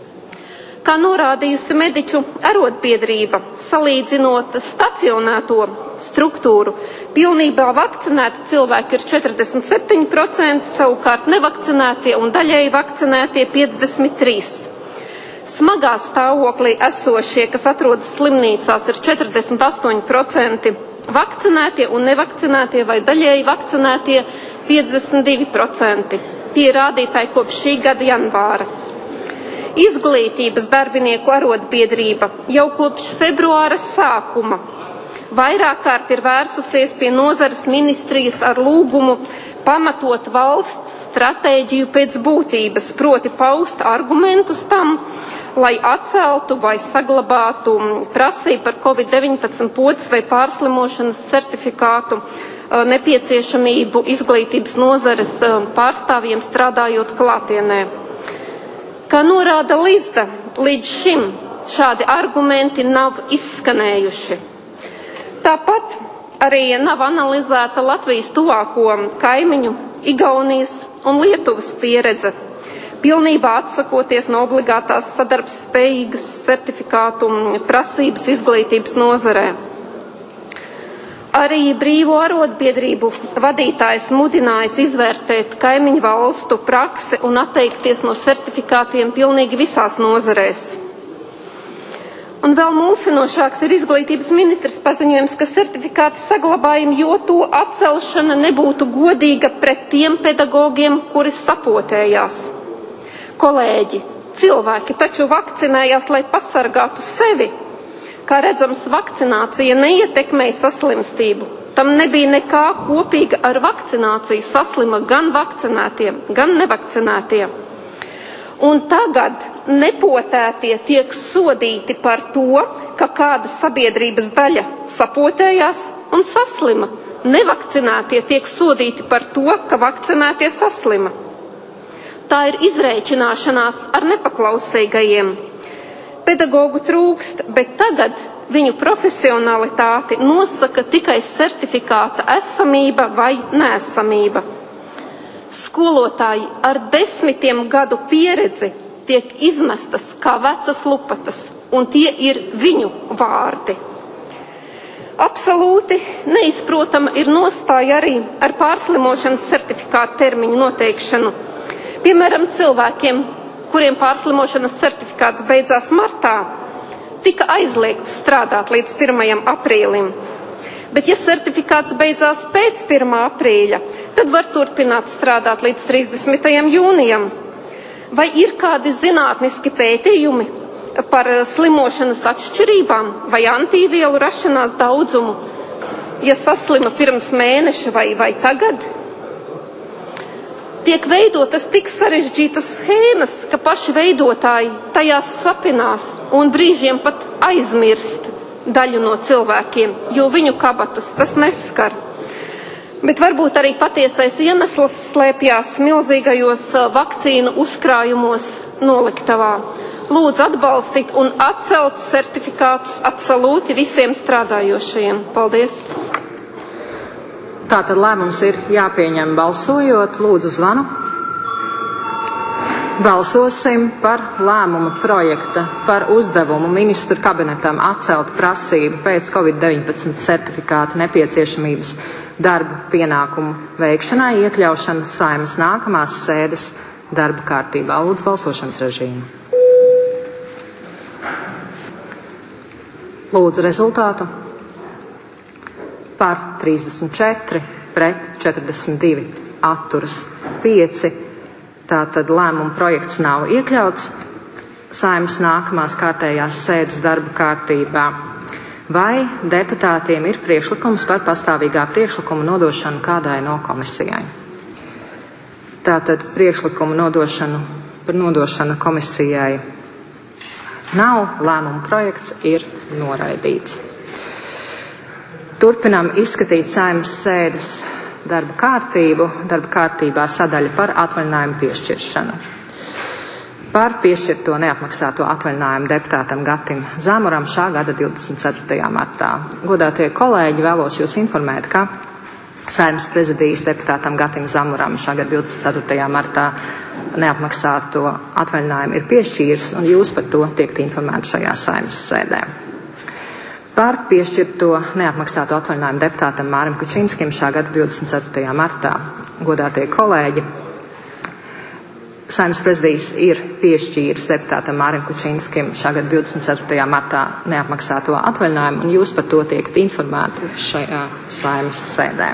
Kā norādījusi mediķu arotbiedrība, salīdzinot stacionēto struktūru, pilnībā vakcinēti cilvēki ir četrdesmit septiņi procenti, savukārt nevakcinētie un daļēji vakcinētie piecdesmit trīs procenti. Smagā stāvoklī esošie, kas atrodas slimnīcās, ir četrdesmit astoņi procenti vakcinētie un nevakcinētie vai daļēji vakcinētie piecdesmit divi procenti. Tie ir rādītāji kopš šī gada janvāra. Izglītības darbinieku arotbiedrība jau kopš februāra sākuma vairāk kārt ir vērsusies pie nozares ministrijas ar lūgumu pamatot valsts stratēģiju pēc būtības, proti paust argumentus tam, lai atceltu vai saglabātu prasību par covid deviņpadsmit potes vai pārslimošanas certifikātu nepieciešamību izglītības nozares pārstāvjiem strādājot klātienē. Kā norāda Lizda, līdz šim šādi argumenti nav izskanējuši. Tāpat arī nav analizēta Latvijas tuvāko kaimiņu Igaunijas un Lietuvas pieredze, pilnībā atsakoties no obligātās sadarbspējīgas certifikātu prasības izglītības nozarē. Arī brīvo arotbiedrību vadītājs mudinājis izvērtēt kaimiņu valstu praksi un atteikties no certifikātiem pilnīgi visās nozarēs. Un vēl mulsinošāks ir izglītības ministrs paziņojums, ka certifikāti saglabājumi, jo to atcelšana nebūtu godīga pret tiem pedagogiem, kuri sapotējās. Kolēģi, cilvēki taču vakcinējās, lai pasargātu sevi. Kā redzams, vakcinācija neietekmēja saslimstību. Tam nebija nekā kopīga ar vakcināciju. Saslima gan vakcinētie, gan nevakcinētie. Un tagad nepotētie tiek sodīti par to, ka kāda sabiedrības daļa sapotējās un saslima. Nevakcinētie tiek sodīti par to, ka vakcinētie saslima. tā ir izrēķināšanās ar nepaklausīgajiem. Pedagogu trūkst, bet tagad viņu profesionalitāti nosaka tikai certifikāta esamība vai neesamība. Skolotāji ar desmitiem gadu pieredzi tiek izmestas kā vecas lupatas, un tie ir viņu vārdi. Absolūti neizprotama ir nostāja arī ar pārslimošanas certifikāta termiņu noteikšanu. Piemēram, cilvēkiem, kuriem pārslimošanas certifikāts beidzās martā, tika aizliegts strādāt līdz pirmajam aprīlim. Bet, ja certifikāts beidzās pēc pirmā aprīļa, tad var turpināt strādāt līdz trīsdesmitajam jūnijam. Vai ir kādi zinātniski pētījumi par slimošanas atšķirībām vai antīvielu rašanās daudzumu, ja saslima pirms mēneša vai, vai tagad? Tiek veidotas tik sarežģītas schēmas, ka paši veidotāji tajās sapinās un brīžiem pat aizmirst daļu no cilvēkiem, jo viņu kabatus tas neskar. Bet varbūt arī patiesais iemesls slēpjās milzīgajos vakcīnu uzkrājumos noliktavā. Lūdzu atbalstīt un atcelt certifikātus absolūti visiem strādājošajiem. Paldies! Tātad lēmums ir jāpieņem balsojot. Lūdzu zvanu. Balsosim par lēmuma projekta par uzdevumu ministru kabinetam atcelt prasību pēc covid deviņpadsmit certifikāta nepieciešamības darba pienākumu veikšanai iekļaušanas Saeimas nākamās sēdes darba kārtībā. Lūdzu balsošanas režīmu. Lūdzu rezultātu. Par trīsdesmit četri, pret četrdesmit divi, atturas pieci. Tātad lēmuma projekts nav iekļauts Saeimas nākamās kārtējās sēdes darba kārtībā. Vai deputātiem ir priekšlikums par pastāvīgā priekšlikuma nodošanu kādai no komisijai? Tātad priekšlikuma nodošanu, par nodošanu komisijai nav, lēmuma projekts ir noraidīts. Turpinām izskatīt Saeimas sēdes darba kārtību. Darba kārtībā sadaļa par atvaļinājumu piešķiršanu. Par piešķirto neapmaksāto atvaļinājumu deputātam Gatim Zamuram šā gada divdesmit ceturtajā martā. Godātie kolēģi, vēlos jūs informēt, ka Saeimas prezidijas deputātam Gatim Zamuram šā gada divdesmit ceturtajā martā neapmaksāto atvaļinājumu ir piešķīrs, un jūs par to tiekat informēti šajā Saeimas sēdē. Par piešķirto neapmaksāto atvaļinājumu deputātam Mārim Kučinskim šā gada divdesmit ceturtajā martā. Godātie kolēģi, Saeimas prezidijs ir piešķīris deputātam Mārim Kučinskim šā gada divdesmit ceturtajā martā neapmaksāto atvaļinājumu, un jūs par to tiekat informēti šajā Saeimas sēdē.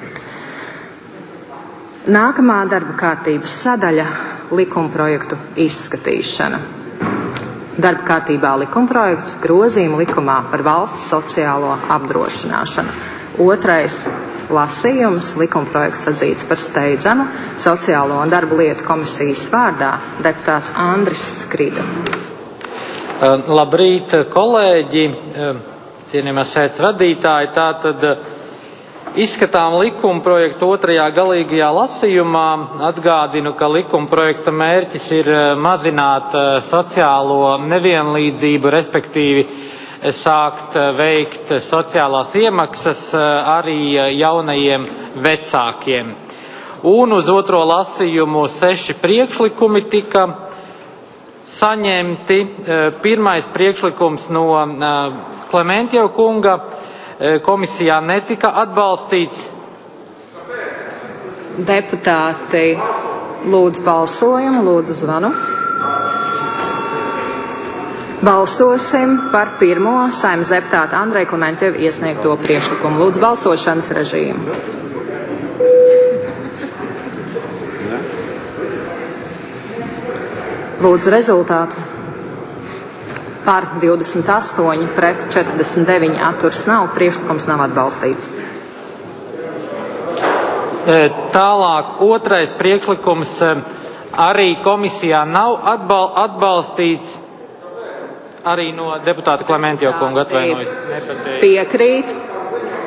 Nākamā darba kārtības sadaļa - likumprojektu izskatīšana. Darba kārtībā likumprojekts grozījuma likumā par valsts sociālo apdrošināšanu. Otrais lasījums - likumprojekts atzīts par steidzamu. Sociālo un darba lietu komisijas vārdā deputāts Andris Skrida. Uh, labrīt, kolēģi, uh, cienījamās sēdes vadītāji. Tātad uh, izskatām likumprojektu otrajā galīgajā lasījumā. Atgādinu, ka likumprojekta mērķis ir mazināt sociālo nevienlīdzību, respektīvi sākt veikt sociālās iemaksas arī jaunajiem vecākiem. Un uz otro lasījumu seši priekšlikumi tika saņemti. Pirmais priekšlikums no Klementjeva kunga komisijā netika atbalstīts. Deputāti lūdzu balsojumu, lūdzu zvanu. Balsosim par pirmo Saeimas deputāta Andreja Klementjeva iesniegto priekšlikumu. Lūdzu balsošanas režīmu. Lūdzu rezultātu. Par divdesmit astoņi, pret četrdesmit deviņi, atturas nav, priekšlikums nav atbalstīts. Tālāk otrais priekšlikums arī komisijā nav atbal, atbalstīts, arī no deputāta Klementjeva kunga, atvainojas. Piekrīt.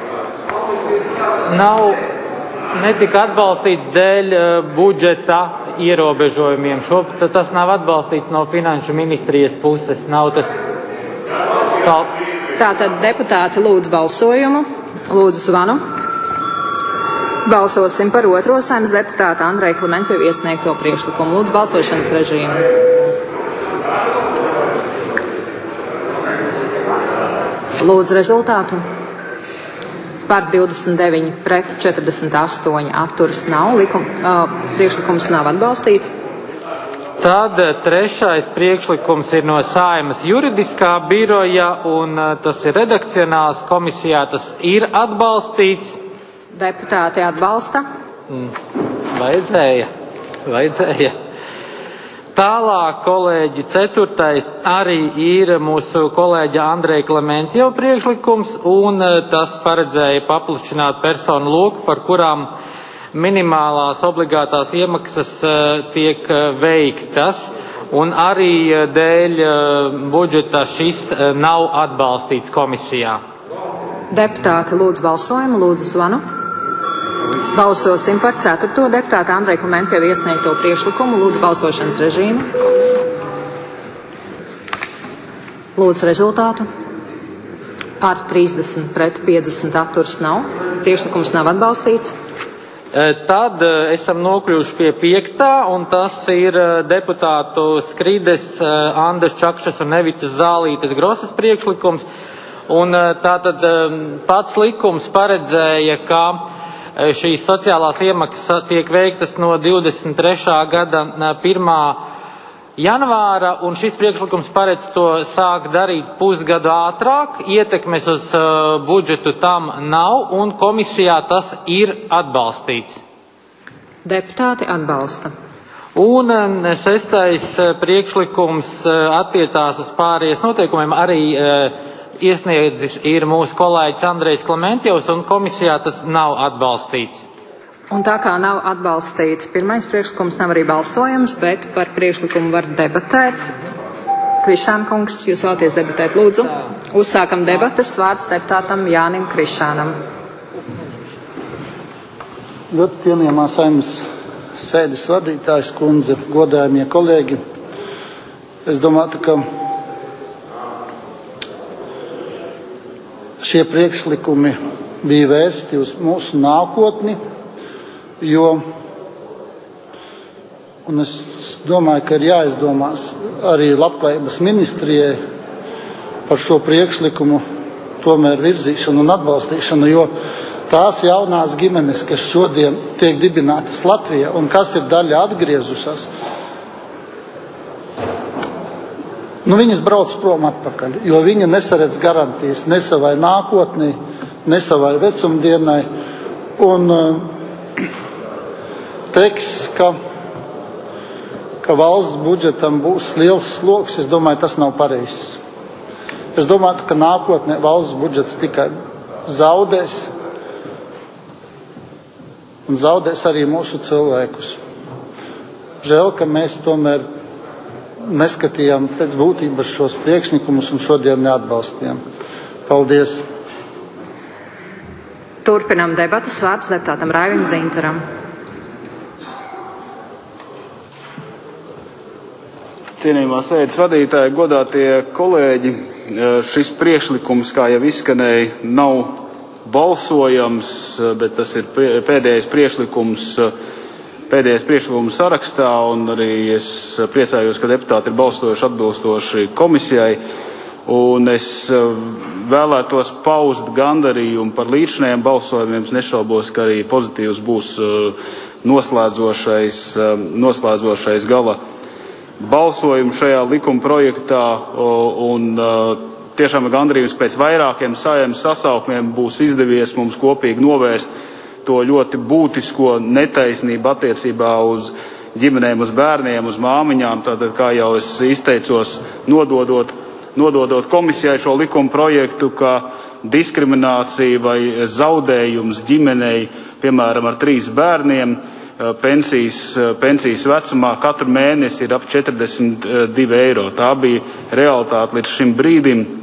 Nav, netika atbalstīts dēļ budžeta ierobežojumiem. Šo, tas nav atbalstīts no finanšu ministrijas puses. Nav tas. Pal... Tātad deputāti lūdz balsojumu, lūdzu zvanu. Balsosim par otro Saeimas deputāta Andreja Klementjeva iesniegto priekšlikumu. Lūdzu balsošanas režīmu. Lūdzu rezultātu. Par divdesmit deviņi pret četrdesmit astoņi atturas nav. Likum, uh, priekšlikums nav atbalstīts. Tad trešais priekšlikums ir no Saeimas juridiskā biroja, un uh, tas ir redakcionāls komisijā. Tas ir atbalstīts. Deputāti atbalsta. Mm. Vajadzēja. Vajadzēja. Tālāk, kolēģi, ceturtais arī ir mūsu kolēģa Andreja Klementjeva priekšlikums, un tas paredzēja paplašināt personu loku, par kurām minimālās obligātās iemaksas tiek veiktas, un arī dēļ budžeta šis nav atbalstīts komisijā. Deputāti lūdzu balsojumu, lūdzu zvanu. Balsosim par ceturto deputāta Andreja Klementjeva iesniegto priekšlikumu. Lūdzu balsošanas režīmu. Lūdzu rezultātu. Ar trīsdesmit pret piecdesmit atturas nav. Priekšlikums nav atbalstīts. Tad esam nokļuvuši pie piektā, un tas ir deputātu Skrides, Andas Čakšas un Evitas Zālītes Grosas priekšlikums. Un tātad pats likums paredzēja, ka šīs sociālās iemaksas tiek veiktas no divdesmit trešā gada pirmā janvāra, un šis priekšlikums paredz to sāk darīt pusgadu ātrāk. Ietekmes uz uh, budžetu tam nav, un komisijā tas ir atbalstīts. Deputāti atbalsta. Un uh, sestais uh, priekšlikums uh, attiecās uz pārējais noteikumiem. Arī uh, iesniedzis ir mūsu kolēģis Andrejs Klementjevs, un komisijā tas nav atbalstīts. Un tā kā nav atbalstīts pirmais priekšlikums, nav arī balsojums, bet par priekšlikumu var debatēt. Krišāna kungs, jūs vēlaties debatēt, lūdzu. Uzsākam debates, vārds deputātam Jānim Krišānam. Ļoti cienījamā Saeimas sēdes vadītājs kundze, godājamie kolēģi. Es domāju, ka šie priekšlikumi bija vērsti uz mūsu nākotni, jo, un es domāju, ka ir jāizdomās arī Labklājības ministrijai par šo priekšlikumu tomēr virzīšanu un atbalstīšanu, jo tās jaunās ģimenes, kas šodien tiek dibinātas Latvijā un kas ir daļa atgriezušās, nu, viņas brauc prom atpakaļ, jo viņa nesaredz garantijas ne savai nākotnei, ne savai vecumdienai. Un teiks, ka, ka valsts budžetam būs liels sloks, es domāju, tas nav pareizs. Es domāju, ka nākotnē valsts budžets tikai zaudēs, un zaudēs arī mūsu cilvēkus. Žēl, ka mēs tomēr neskatījām pēc būtības šos priekšlikumus un šodien neatbalstījām. Paldies! Turpinam debatas, vārds deputātam Raivim Dzintaram. Cienījumā sēdes vadītāji, godātie kolēģi, šis priekšlikums, kā jau izskanēja, nav balsojams, bet tas ir pēdējais priekšlikums pēdējais priekšlikums sarakstā, un arī es priecājos, ka deputāti ir balstojuši atbilstoši komisijai, un es vēlētos paust gandarījumu par līdzinējiem balsojumiem. Es nešaubos, ka arī pozitīvs būs noslēdzošais, noslēdzošais gala balsojums šajā likuma projektā, un tiešām gandarījums pēc vairākiem Saeimas sasaukumiem būs izdevies mums kopīgi novērst to ļoti būtisko netaisnību attiecībā uz ģimenēm, uz bērniem, uz māmiņām. Tātad, kā jau es izteicos, nododot, nododot komisijai šo likuma projektu, ka diskriminācija vai zaudējums ģimenei, piemēram, ar trīs bērniem, pensijas, pensijas vecumā katru mēnesi ir ap četrdesmit divi eiro. Tā bija realitāte līdz šim brīdim.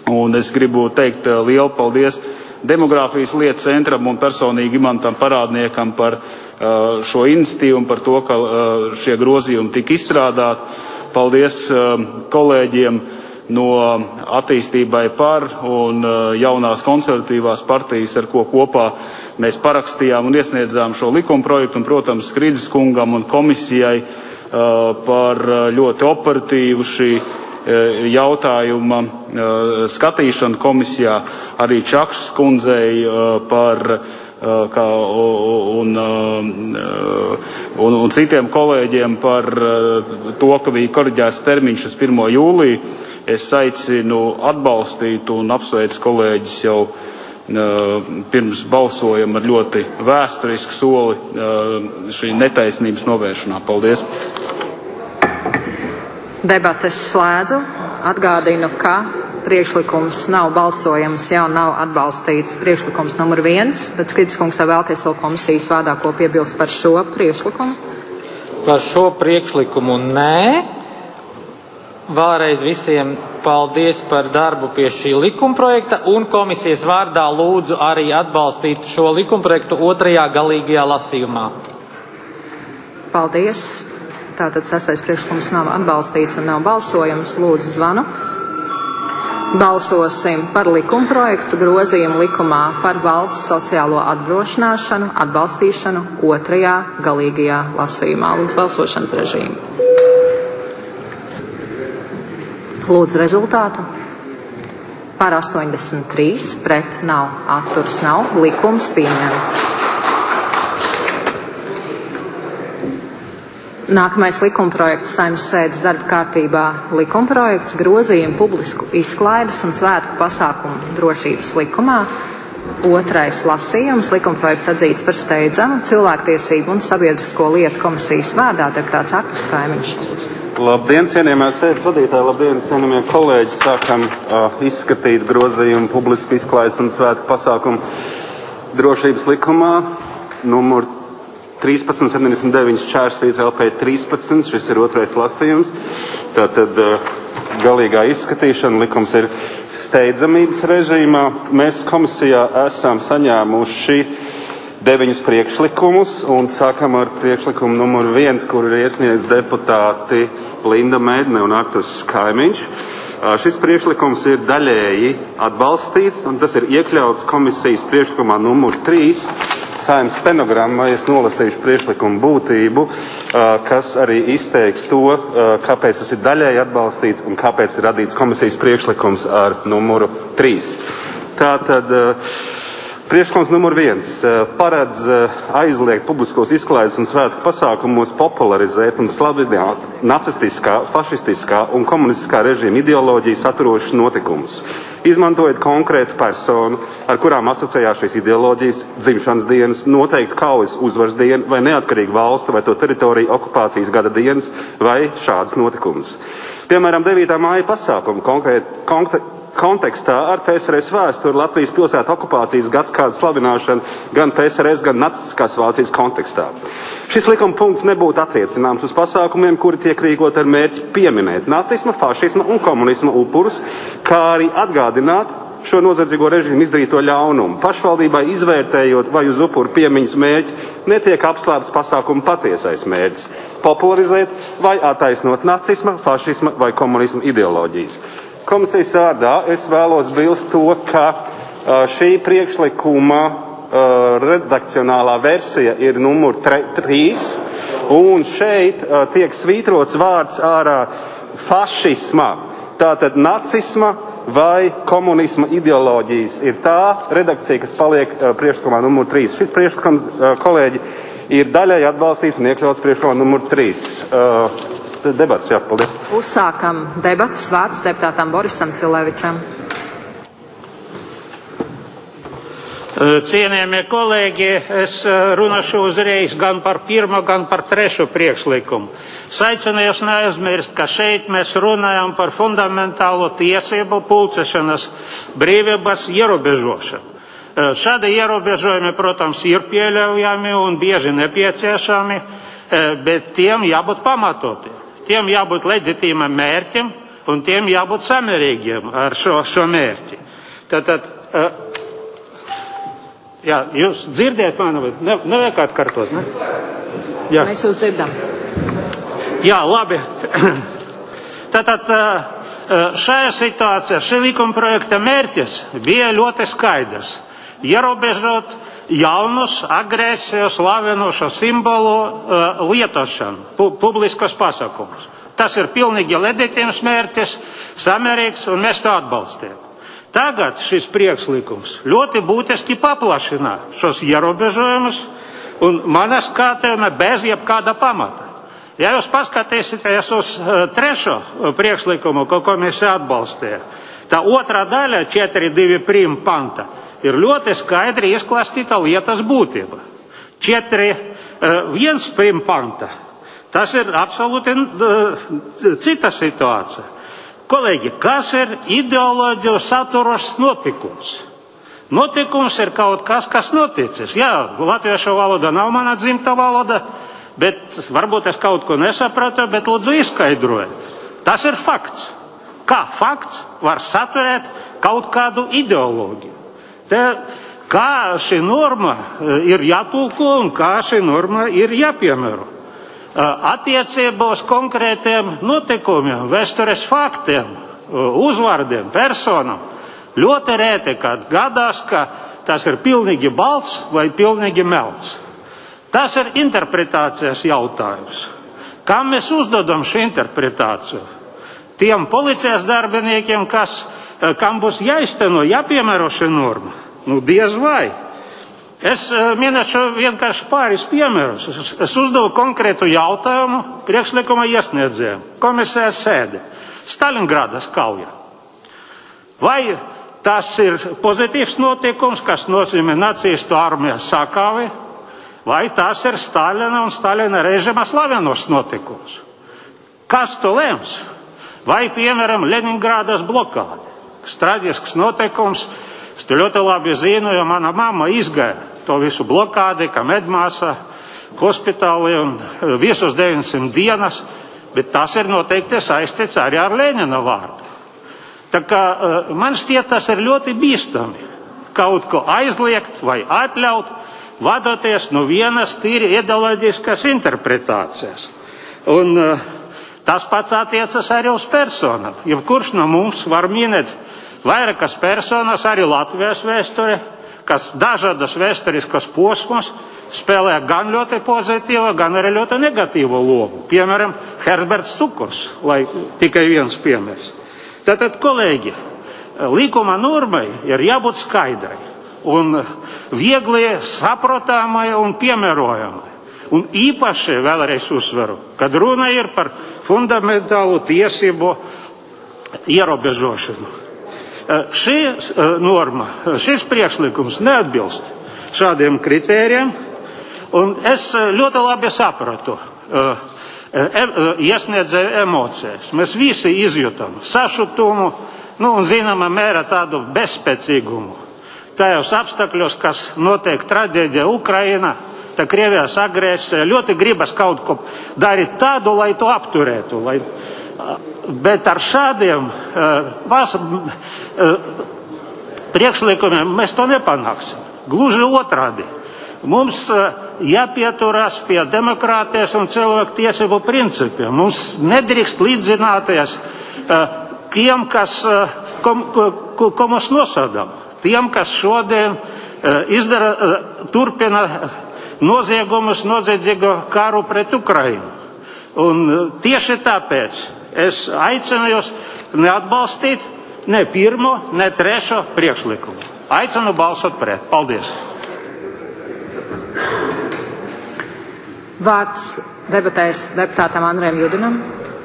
Un es gribu teikt lielu paldies Demogrāfijas lietu centram un personīgi Imantam Parādniekam par uh, šo iniciatīvu un par to, ka uh, šie grozījumi tika izstrādāti. Paldies uh, kolēģiem no Attīstībai par un uh, jaunās konservatīvās partijas, ar ko kopā mēs parakstījām un iesniedzām šo likumprojektu, un, protams, Skridzes kungam un komisijai uh, par ļoti operatīvu šī jautājuma skatīšanu komisijā, arī Čakšas kundzei par kā, un, un, un citiem kolēģiem par to, ka bija koriģēts termiņš uz pirmo jūliju. Es aicinu atbalstīt un apsveicu kolēģis jau pirms balsojam ar ļoti vēsturisku soli šī netaisnības novēršanā. Paldies! Debates slēdzu. Atgādinu, ka priekšlikums nav balsojams, jau nav atbalstīts priekšlikums numur viens, bet Skridzes kungs vai vēlties vēl komisijas vārdā ko piebilst par šo priekšlikumu? Par šo priekšlikumu nē. Vēlreiz visiem paldies par darbu pie šī likumprojekta un komisijas vārdā lūdzu arī atbalstīt šo likumprojektu otrajā galīgajā lasījumā. Paldies. Tātad sastais priekšlikums nav atbalstīts un nav balsojams. Lūdzu zvanu. Balsosim par likumprojektu grozījumu likumā par valsts sociālo apdrošināšanu, atbalstīšanu otrajā galīgajā lasījumā. Lūdzu balsošanas režīmu. Lūdzu rezultātu. Par astoņdesmit trīs, pret nav, atturas nav, likums pieņemts. Nākamais likumprojekts Saeimas sēdes darba kārtībā likumprojekts grozījumu publisku izklaides un svētku pasākumu drošības likumā. Otrais lasījums, likumprojekts atzīts par steidzamu, cilvēktiesību un sabiedrisko lietu komisijas vārdā deputāts Arturs Kaimiņš. Labdien, cienījamā sēdes vadītāja, labdien, cienījamie kolēģi. Sākam uh, izskatīt grozījumu publisku izklaides un svētku pasākumu drošības likumā numur trīspadsmit sedemdesmit deviņi šķērsvītra L P trīspadsmit, šis ir otrais lasījums. Tātad galīgā izskatīšana likums ir steidzamības režīmā. Mēs komisijā esam saņēmuši deviņus priekšlikumus un sākam ar priekšlikumu numuru viens, kur ir iesniegts deputāti Linda Mēdne un Arturs Kaimiņš. Šis priekšlikums ir daļēji atbalstīts un tas ir iekļauts komisijas priekšlikumā numuru trīs. Saeimas stenogramma, es nolasīšu priekšlikumu būtību, kas arī izteiks to, kāpēc tas ir daļēji atbalstīts un kāpēc ir radīts komisijas priekšlikums ar numuru trīs. Tātad priekšlikums numur viens paredz aizliegt publiskos izklaides un svētku pasākumos popularizēt un slavināt nacistiskā, fašistiskā un komunistiskā režīma ideoloģiju saturošus notikumus, izmantojot konkrētu personu, ar kurām asociējās šīs ideoloģijas, dzimšanas dienas, noteikti kaujas uzvaras dienu vai neatkarīgu valstu vai to teritoriju okupācijas gada dienas vai šādas notikumus. Piemēram, devītā māja pasākumu konkrēt, konkrēt, kontekstā ar P S R S vēsturi Latvijas pilsētu okupācijas gadsimta slavināšanu gan P S R S, gan nacistiskās Vācijas kontekstā. Šis likuma punkts nebūtu attiecināms uz pasākumiem, kuri tiek rīkot ar mērķi pieminēt nacisma, fašisma un komunisma upurus, kā arī atgādināt šo noziedzīgo režīmu izdarīto ļaunumu. Pašvaldībai izvērtējot, vai uz upuru piemiņas mērķi netiek apslēpts pasākumu patiesais mērķis – popularizēt vai attaisnot nacisma, fašisma vai komunisma ideoloģijas. Komisijas vārdā es vēlos bilst to, ka šī priekšlikuma redakcionālā versija ir numur trīs, un šeit tiek svītrots vārds ārā fašisma, tātad nacisma vai komunisma ideoloģijas. Ir tā redakcija, kas paliek priekšlikumā numur trīs. Šis priekšlikums, kolēģi, ir daļai atbalstīts un iekļauts priekšlikumā numur trīs. Debats, jā, paldies. Uzsākam debatas, vārds deputātam Borisam Cilevičam. Cienījamie kolēģi, es runāšu uzreiz gan par pirmo, gan par trešo priekšlikumu. Aicinājos neaizmirst, ka šeit mēs runājam par fundamentālo tiesību pulcēšanas brīvības ierobežošanu. Šādi ierobežojumi, protams, ir pieļaujami un bieži nepieciešami, bet tiem jābūt pamatotiem. Tiem jābūt leģitīmam mērķim un tiem jābūt samērīgiem ar šo, šo mērķi. Tātad, jā, jūs dzirdiet mani, vai ne, nevajag atkārtot, ne? Jā. Mēs jūs dzirdam. Jā, labi. Tātad šajā situācijā, šī likuma projekta mērķis bija ļoti skaidrs. Ierobežot jaunus agresiju slavinošu simbolu uh, lietošanu, pu publiskos pasākumus. Tas ir pilnīgi leģitīms mērķis, samērīgs, un mēs to atbalstām. Tagad šis priekšlikums ļoti būtiski paplašina šos ierobežojumus, un manā skatījumā bez jebkāda pamata. Ja jūs paskatīsieties uz uh, trešo priekšlikumu, ko komisija atbalstīja, tā otrā daļa, četri divi prim panta, ir ļoti skaidri izklāstīta lietas būtība. četri viens prim panta. Tas ir absolūti cita situācija. Kolēģi, kas ir ideoloģiju saturos notikums? Notikums ir kaut kas, kas noticis. Jā, latviešu valoda nav mana dzimta valoda, bet varbūt es kaut ko nesapratu, bet lūdzu izskaidrojiet. Tas ir fakts. Kā fakts var saturēt kaut kādu ideoloģiju? Te, kā šī norma ir jātulko un kā šī norma ir jāpiemēro. Attiecībā uz konkrētiem notikumiem, vēstures faktiem, uzvārdiem, personam, ļoti rēti, kad gadās, ka tas ir pilnīgi balts vai pilnīgi melns. Tas ir interpretācijas jautājums. Kā mēs uzdodam šo interpretāciju? Tiem policijas darbiniekiem, kas kam būs jāizteno, jāpiemēro šī norma? Nu, diez vai. Es minēšu vienkārši pāris piemērus. Es, es uzdevu konkrētu jautājumu priekšlikuma iesniedzējiem. Komisijas sēde. Staļingradas kauja. Vai tas ir pozitīvs notikums, kas nozīmē nacistu armijas sakāvi, vai tas ir Staļina un Staļina režima slavenos notikums? Kas to lems? Vai, piemēram, Leningradas blokāde, traģisks notikums, es to ļoti labi zinu, jo mana mamma izgāja to visu blokādi, kā medmāsa, hospitāli un visus deviņsimt dienas, bet tas ir noteikti saistīts arī ar Lenina vārdu. Tā kā man šķiet, tas ir ļoti bīstami kaut ko aizliegt vai atļaut, vadoties no vienas tīri ideoloģiskas interpretācijas. Un tas pats attiecas arī uz personām. Jebkurš no mums var minēt vairākas personas arī Latvijas vēsture, kas dažādas vēsturiskas posmas spēlē gan ļoti pozitīvu, gan arī ļoti negatīvu lomu. Piemēram, Herberts Cukurs, lai tikai viens piemērs. Tātad, kolēģi, likuma normai ir jābūt skaidrai un viegli saprotamai un piemērojamai. Un īpaši vēlreiz uzsveru, kad runa ir par fundamentālu tiesību ierobežošanu. Šī norma, šis priekšlikums neatbilst šādiem kritērijiem, un es ļoti labi sapratu iesniedzēju emocijas. Mēs visi izjūtam sašutumu, nu, un zināmā mērā tādu bezspēcīgumu. Tajos apstākļos, kas notiek traģēdija Ukrainā, tā Krievijas agresija, ļoti gribas kaut ko darīt tādu, lai to apturētu. Lai, bet ar šādiem vas, priekšlikumiem mēs to nepanāksim. Gluži otrādi. Mums jāpieturās pie demokrātijas un cilvēku tiesību principiem. Mums nedrīkst līdzināties tiem, kas, ko, ko, ko mēs nosodām. Tiem, kas šodien izdara, turpina noziegumus, noziedzīgu karu pret Ukrainu. Un tieši tāpēc es aicinu jūs neatbalstīt ne pirmo, ne trešo priekšlikumu. Aicinu balsot pret. Paldies. Vārds debatēs deputātam Andrejam Judinam.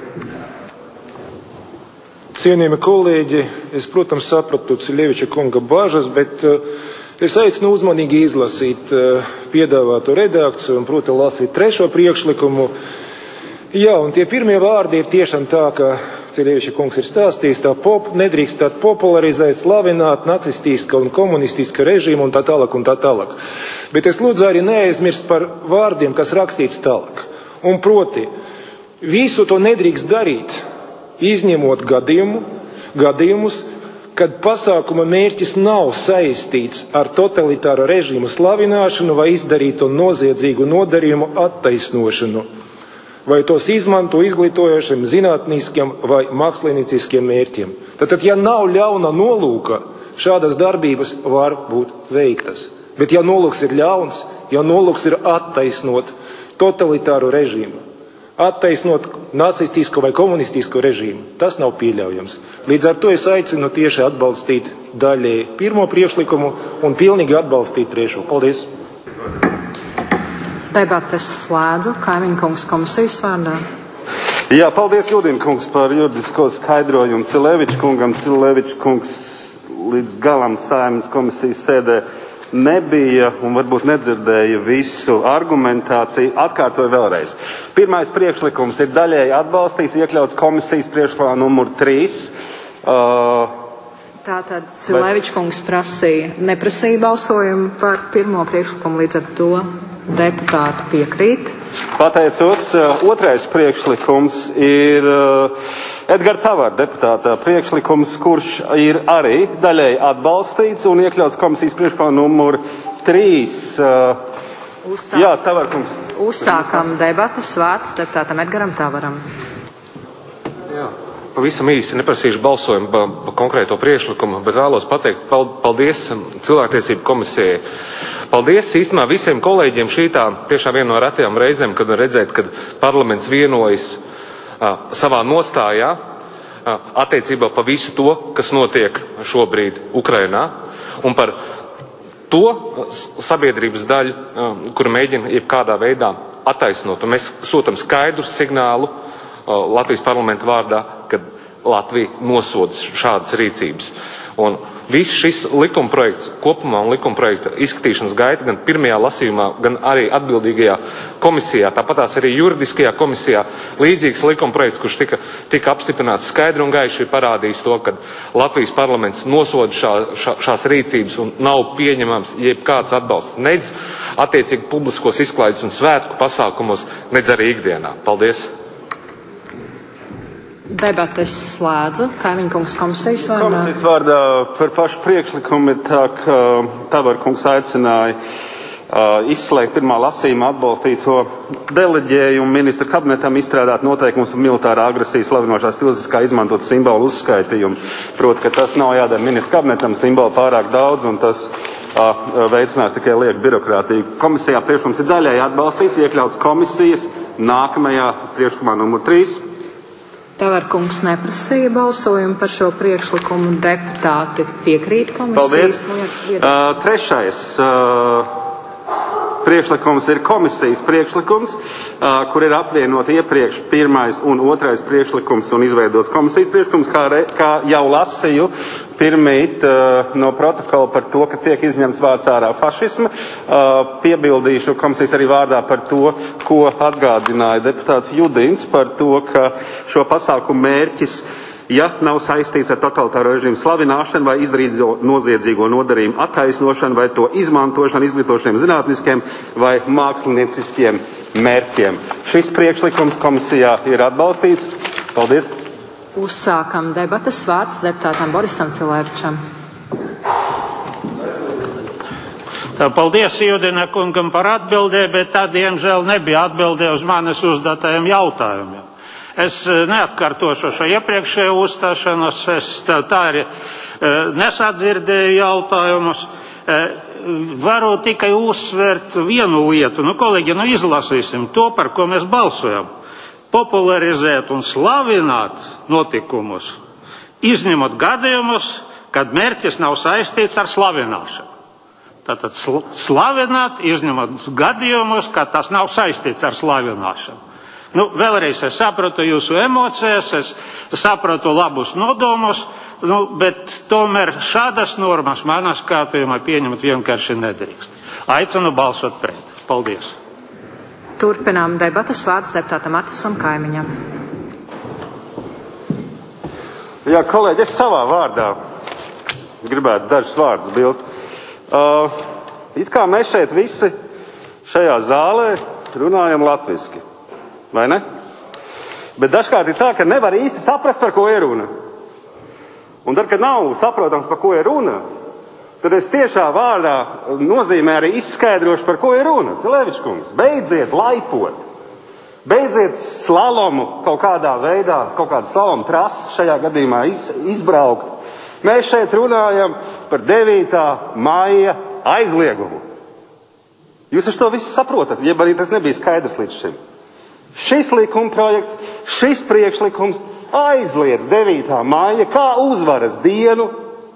Cienījami kolēģi, es, protams, sapratu Ciļeviča kunga bažas, bet uh, es aicinu uzmanīgi izlasīt uh, piedāvāto redakciju un, proti, lasīt trešo priekšlikumu. Jā, un tie pirmie vārdi ir tiešām tā, ka Ciļeviča kungs ir stāstījis, tā pop, nedrīkst tā popularizēt, slavināt nacistiska un komunistiska režīmu un tā tālāk un tā tālāk. Bet es lūdzu arī neaizmirst par vārdiem, kas rakstīts tālāk. Un proti, visu to nedrīkst darīt, izņemot gadījumu, gadījumus, kad pasākuma mērķis nav saistīts ar totalitāro režīmu slavināšanu vai izdarīto noziedzīgu nodarījumu attaisnošanu, vai tos izmanto izglītojošiem, zinātniskiem vai mākslinieciskiem mērķiem. Tātad, ja nav ļauna nolūka, šādas darbības var būt veiktas. Bet ja nolūks ir ļauns, ja nolūks ir attaisnot totalitāro režīmu, attaisnot nacistisko vai komunistisko režīmu, tas nav pieļaujams. Līdz ar to es aicinu tieši atbalstīt daļēji pirmo priekšlikumu un pilnīgi atbalstīt trešo. Paldies! Debates slēdzu. Kaimiņkungs komisijas vārdā. Jā, paldies, Judina kungs, par juridisko skaidrojumu Cileviča kungam. Cileviča kungs līdz galam Saeimas komisijas sēdē nebija un varbūt nedzirdēja visu argumentāciju. Atkārtoju vēlreiz. Pirmais priekšlikums ir daļēji atbalstīts, iekļauts komisijas priekšlikumā numur trīs. Uh, Tātad Cileviča kungs prasīja, neprasīja balsojumu par pirmo priekšlikumu, līdz ar to deputāti piekrīt. Pateicos. Otrais priekšlikums ir Edgara Tavara deputāta priekšlikums, kurš ir arī daļēji atbalstīts un iekļauts komisijas priekšlikumā numur trīs. Uzsāk, Jā, Tavara kungs. Uzsākam debates, vārds deputātam Edgaram Tavaram. Jā. Pavisam īsi neprasīšu balsojumu par pa konkrēto priekšlikumu, bet vēlos pateikt paldies cilvēktiesību komisijai. Paldies īstenībā visiem kolēģiem. Šī tā tiešām viena no retajām reizēm, kad var redzēt, kad parlaments vienojas a, savā nostājā a, attiecībā par visu to, kas notiek šobrīd Ukrainā, un par to sabiedrības daļu, a, kura mēģina jebkādā veidā attaisnot. Un mēs sūtam skaidru signālu Latvijas parlamenta vārdā, kad Latvija nosoda šādas rīcības. Un viss šis likumprojekts kopumā un likumprojekta izskatīšanas gaita gan pirmajā lasījumā, gan arī atbildīgajā komisijā, tāpatās arī juridiskajā komisijā, līdzīgs likumprojekts, kurš tika, tika apstiprināts skaidri un gaiši parādījis to, ka Latvijas parlaments nosoda šā, šā, šās rīcības un nav pieņemams jebkāds atbalsts nedz attiecīgi publiskos izklaides un svētku pasākumos, nedz arī ikdienā. Paldies! Debates slēdzu. Kaimiņkungs komisijas vārdā. Komisijas vārdā par pašu priekšlikumu ir tā, ka Tavara kungs aicināja uh, izslēgt pirmā lasījuma atbalstīto deleģējumu ministra kabinetam izstrādāt noteikumus par militārā agresijas slavinošā stilistiskā izmantot simbolu uzskaitījumu. Proti, ka tas nav jādara ministra kabinetam, simbolu pārāk daudz un tas uh, veicinās tikai lieku birokrātiju. Komisijā priekšlikums ir daļēji atbalstīts, iekļauts komisijas nākamajā priekšlikumā numur trīs. Tavara kungs neprasīja balsojumu par šo priekšlikumu. Deputāti piekrīt komisijas. Paldies. Uh, trešais uh, priekšlikums ir komisijas priekšlikums, uh, kur ir apvienot iepriekš pirmais un otrais priekšlikums un izveidots komisijas priekšlikums, kā, re, kā jau lasīju pirmīt uh, no protokola par to, ka tiek izņemts vārds ārā fašisma. Uh, piebildīšu komisijas arī vārdā par to, ko atgādināja deputāts Judins par to, ka šo pasākumu mērķis, ja nav saistīts ar totalitāro režīmu slavināšanu vai izdarīto noziedzīgo nodarījumu attaisnošanu vai to izmantošanu izglītošaniem zinātniskiem vai mākslinieciskiem mērķiem. Šis priekšlikums komisijā ir atbalstīts. Paldies! Uzsākam debatas, vārds deputātam Borisam Cilevičam. Tā, paldies Judina kungam par atbildē, bet tā, diemžēl, nebija atbildē uz manis uzdotajiem jautājumiem. Es neatkārtošu šo iepriekšējo uzstāšanos, es tā, tā arī nesadzirdēju jautājumus. Varu tikai uzsvērt vienu lietu. Nu, kolēģi, nu izlasīsim to, par ko mēs balsojam. Popularizēt un slavināt notikumus, izņemot gadījumus, kad mērķis nav saistīts ar slavināšanu. Tātad slavināt, izņemot gadījumus, kad tas nav saistīts ar slavināšanu. Nu, vēlreiz es sapratu jūsu emocijas, es sapratu labus nodomus, nu, bet tomēr šādas normas manā skatījumā pieņemt vienkārši nedrīkst. Aicinu balsot pret. Paldies. Turpinām debatas, vārds deputātam Atvasam Kaimiņam. Jā, kolēģi, es savā vārdā gribētu dažus vārdus bilst. Uh, it kā mēs šeit visi šajā zālē runājam latviski, vai ne? Bet dažkārt ir tā, ka nevar īsti saprast, par ko ir runa. Un tad, kad nav saprotams, par ko ir runa, tad es tiešā vārdā nozīmē arī izskaidrošu, par ko ir runa. Cilevičs kungs, beidziet laipot. Beidziet slalomu kaut kādā veidā, kaut kādu slalomu trasu šajā gadījumā iz, izbraukt. Mēs šeit runājam par devītā maija aizliegumu. Jūs ar to visu saprotat, jeb arī tas nebija skaidrs līdz šim. Šis likumprojekts, šis priekšlikums aizliedz devītā maija kā uzvaras dienu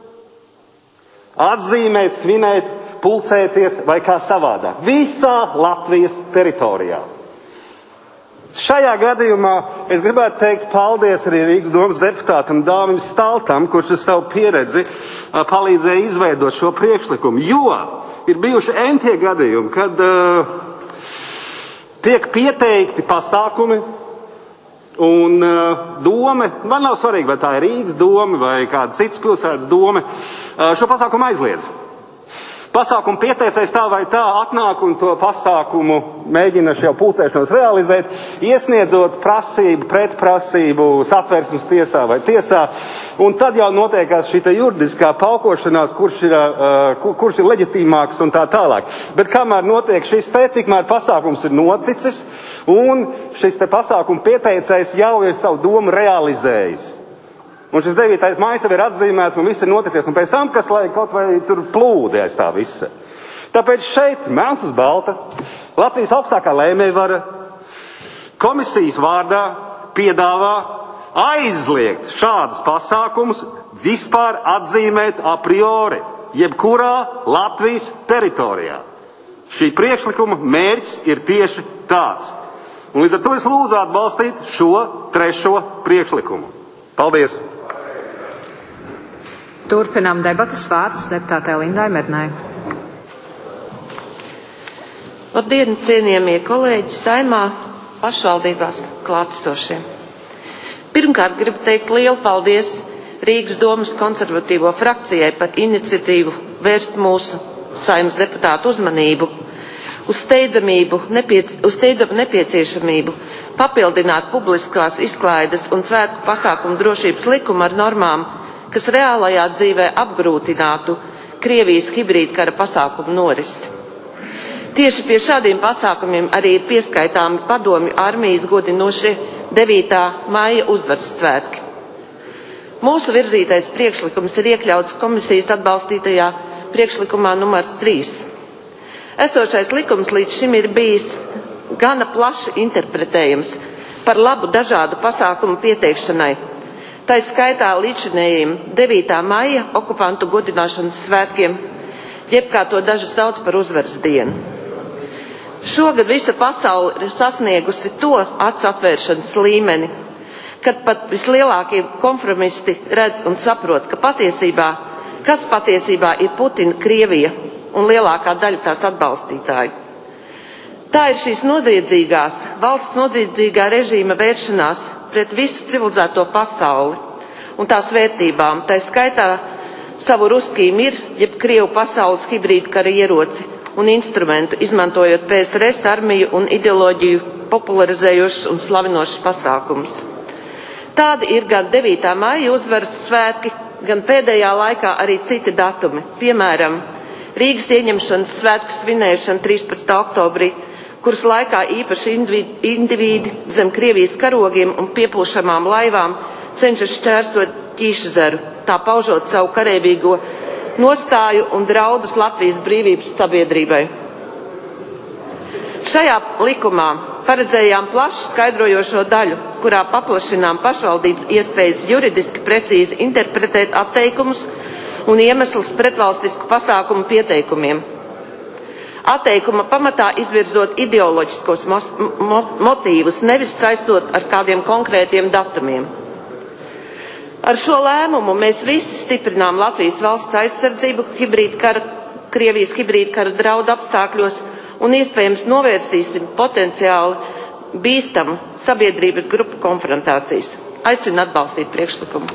atzīmēt, svinēt, pulcēties vai kā savādāk. Visā Latvijas teritorijā. Šajā gadījumā es gribētu teikt paldies arī Rīgas domas deputātam Dāvim Staltam, kurš ar savu pieredzi palīdzēja izveidot šo priekšlikumu, jo ir bijuši entie gadījumi, kad uh, tiek pieteikti pasākumi un uh, dome, man nav svarīgi, vai tā ir Rīgas doma vai kāda citas pilsētas doma, uh, šo pasākumu aizliedz. Pasākumu pieteicējs tā vai tā atnāk un to pasākumu mēģina jau pulcēšanos realizēt, iesniedzot prasību, pretprasību satversmes tiesā vai tiesā, un tad jau notiekās šī juridiskā paukošanās, kurš ir, uh, kurš ir leģitīmāks un tā tālāk. Bet kamēr notiek šis te, tikmēr pasākums ir noticis, un šis te pasākumu pieteicējs jau ir savu domu realizējis. Un šis devītais maijs jau ir atzīmēts un viss ir noticies, un pēc tam, kas lai kaut vai tur plūdi aiz tā visa. Tāpēc šeit, melns uz balta, Latvijas augstākā lēmējvara komisijas vārdā piedāvā aizliegt šādus pasākumus vispār atzīmēt a priori, jebkurā Latvijas teritorijā. Šī priekšlikuma mērķis ir tieši tāds. Un līdz ar to es lūdzu atbalstīt šo trešo priekšlikumu. Paldies! Turpinām debatas, vārds deputātei Lindai Mednai. Labdien, cienījamie kolēģi Saeimā, pašvaldībās klātesošie. Pirmkārt, gribu teikt lielu paldies Rīgas domas konservatīvo frakcijai par iniciatīvu vērst mūsu Saeimas deputātu uzmanību uz steidzamību, nepiec, uz steidzamu nepieciešamību papildināt publiskās izklaides un svētku pasākumu drošības likumu ar normām, kas reālajā dzīvē apgrūtinātu Krievijas hibrīdkara pasākumu norisi. Tieši pie šādiem pasākumiem arī ir pieskaitāmi padomju armijas godinošie devītā maija uzvaras svētki. Mūsu virzītais priekšlikums ir iekļauts komisijas atbalstītajā priekšlikumā numur trīs. Esošais likums līdz šim ir bijis gana plaši interpretējams par labu dažādu pasākumu pieteikšanai. Tā skaitā līdzinējiem devītā maija okupantu godināšanas svētkiem, jeb kā to daži sauc par uzvaras dienu. Šogad visa pasaule ir sasniegusi to acu atvēršanas līmeni, kad pat vislielākie konformisti redz un saprot, ka patiesībā, kas patiesībā ir Putina Krievija un lielākā daļa tās atbalstītāju. Tā ir šīs noziedzīgās, valsts noziedzīgā režīma vēršanās pret visu civilizēto pasauli un tās vērtībām, tā skaitā savu ruskī mir, jeb Krievu pasaules hibrīdkara ieroci un instrumentu, izmantojot P S R S armiju un ideoloģiju popularizējošas un slavinošas pasākumus. Tādi ir gan devītā maija uzvaras svētki, gan pēdējā laikā arī citi datumi, piemēram, Rīgas ieņemšanas svētku svinēšana trīspadsmitā oktobrī, kuras laikā īpaši indivīdi zem Krievijas karogiem un piepūšamām laivām cenšas šķērsot Ķīšezeru, tā paužot savu kareivīgo nostāju un draudus Latvijas brīvības sabiedrībai. Šajā likumā paredzējām plašu skaidrojošo daļu, kurā paplašinām pašvaldību iespējas juridiski precīzi interpretēt atteikumus un iemeslus pretvalstisku pasākumu pieteikumiem. Atteikuma pamatā izvirzot ideoloģiskos motīvus, nevis saistot ar kādiem konkrētiem datumiem. Ar šo lēmumu mēs visi stiprinām Latvijas valsts aizsardzību hibrīdkara, Krievijas hibrīdkara draudu apstākļos un iespējams novērsīsim potenciāli bīstamu sabiedrības grupu konfrontācijas. Aicinu atbalstīt priekšlikumu.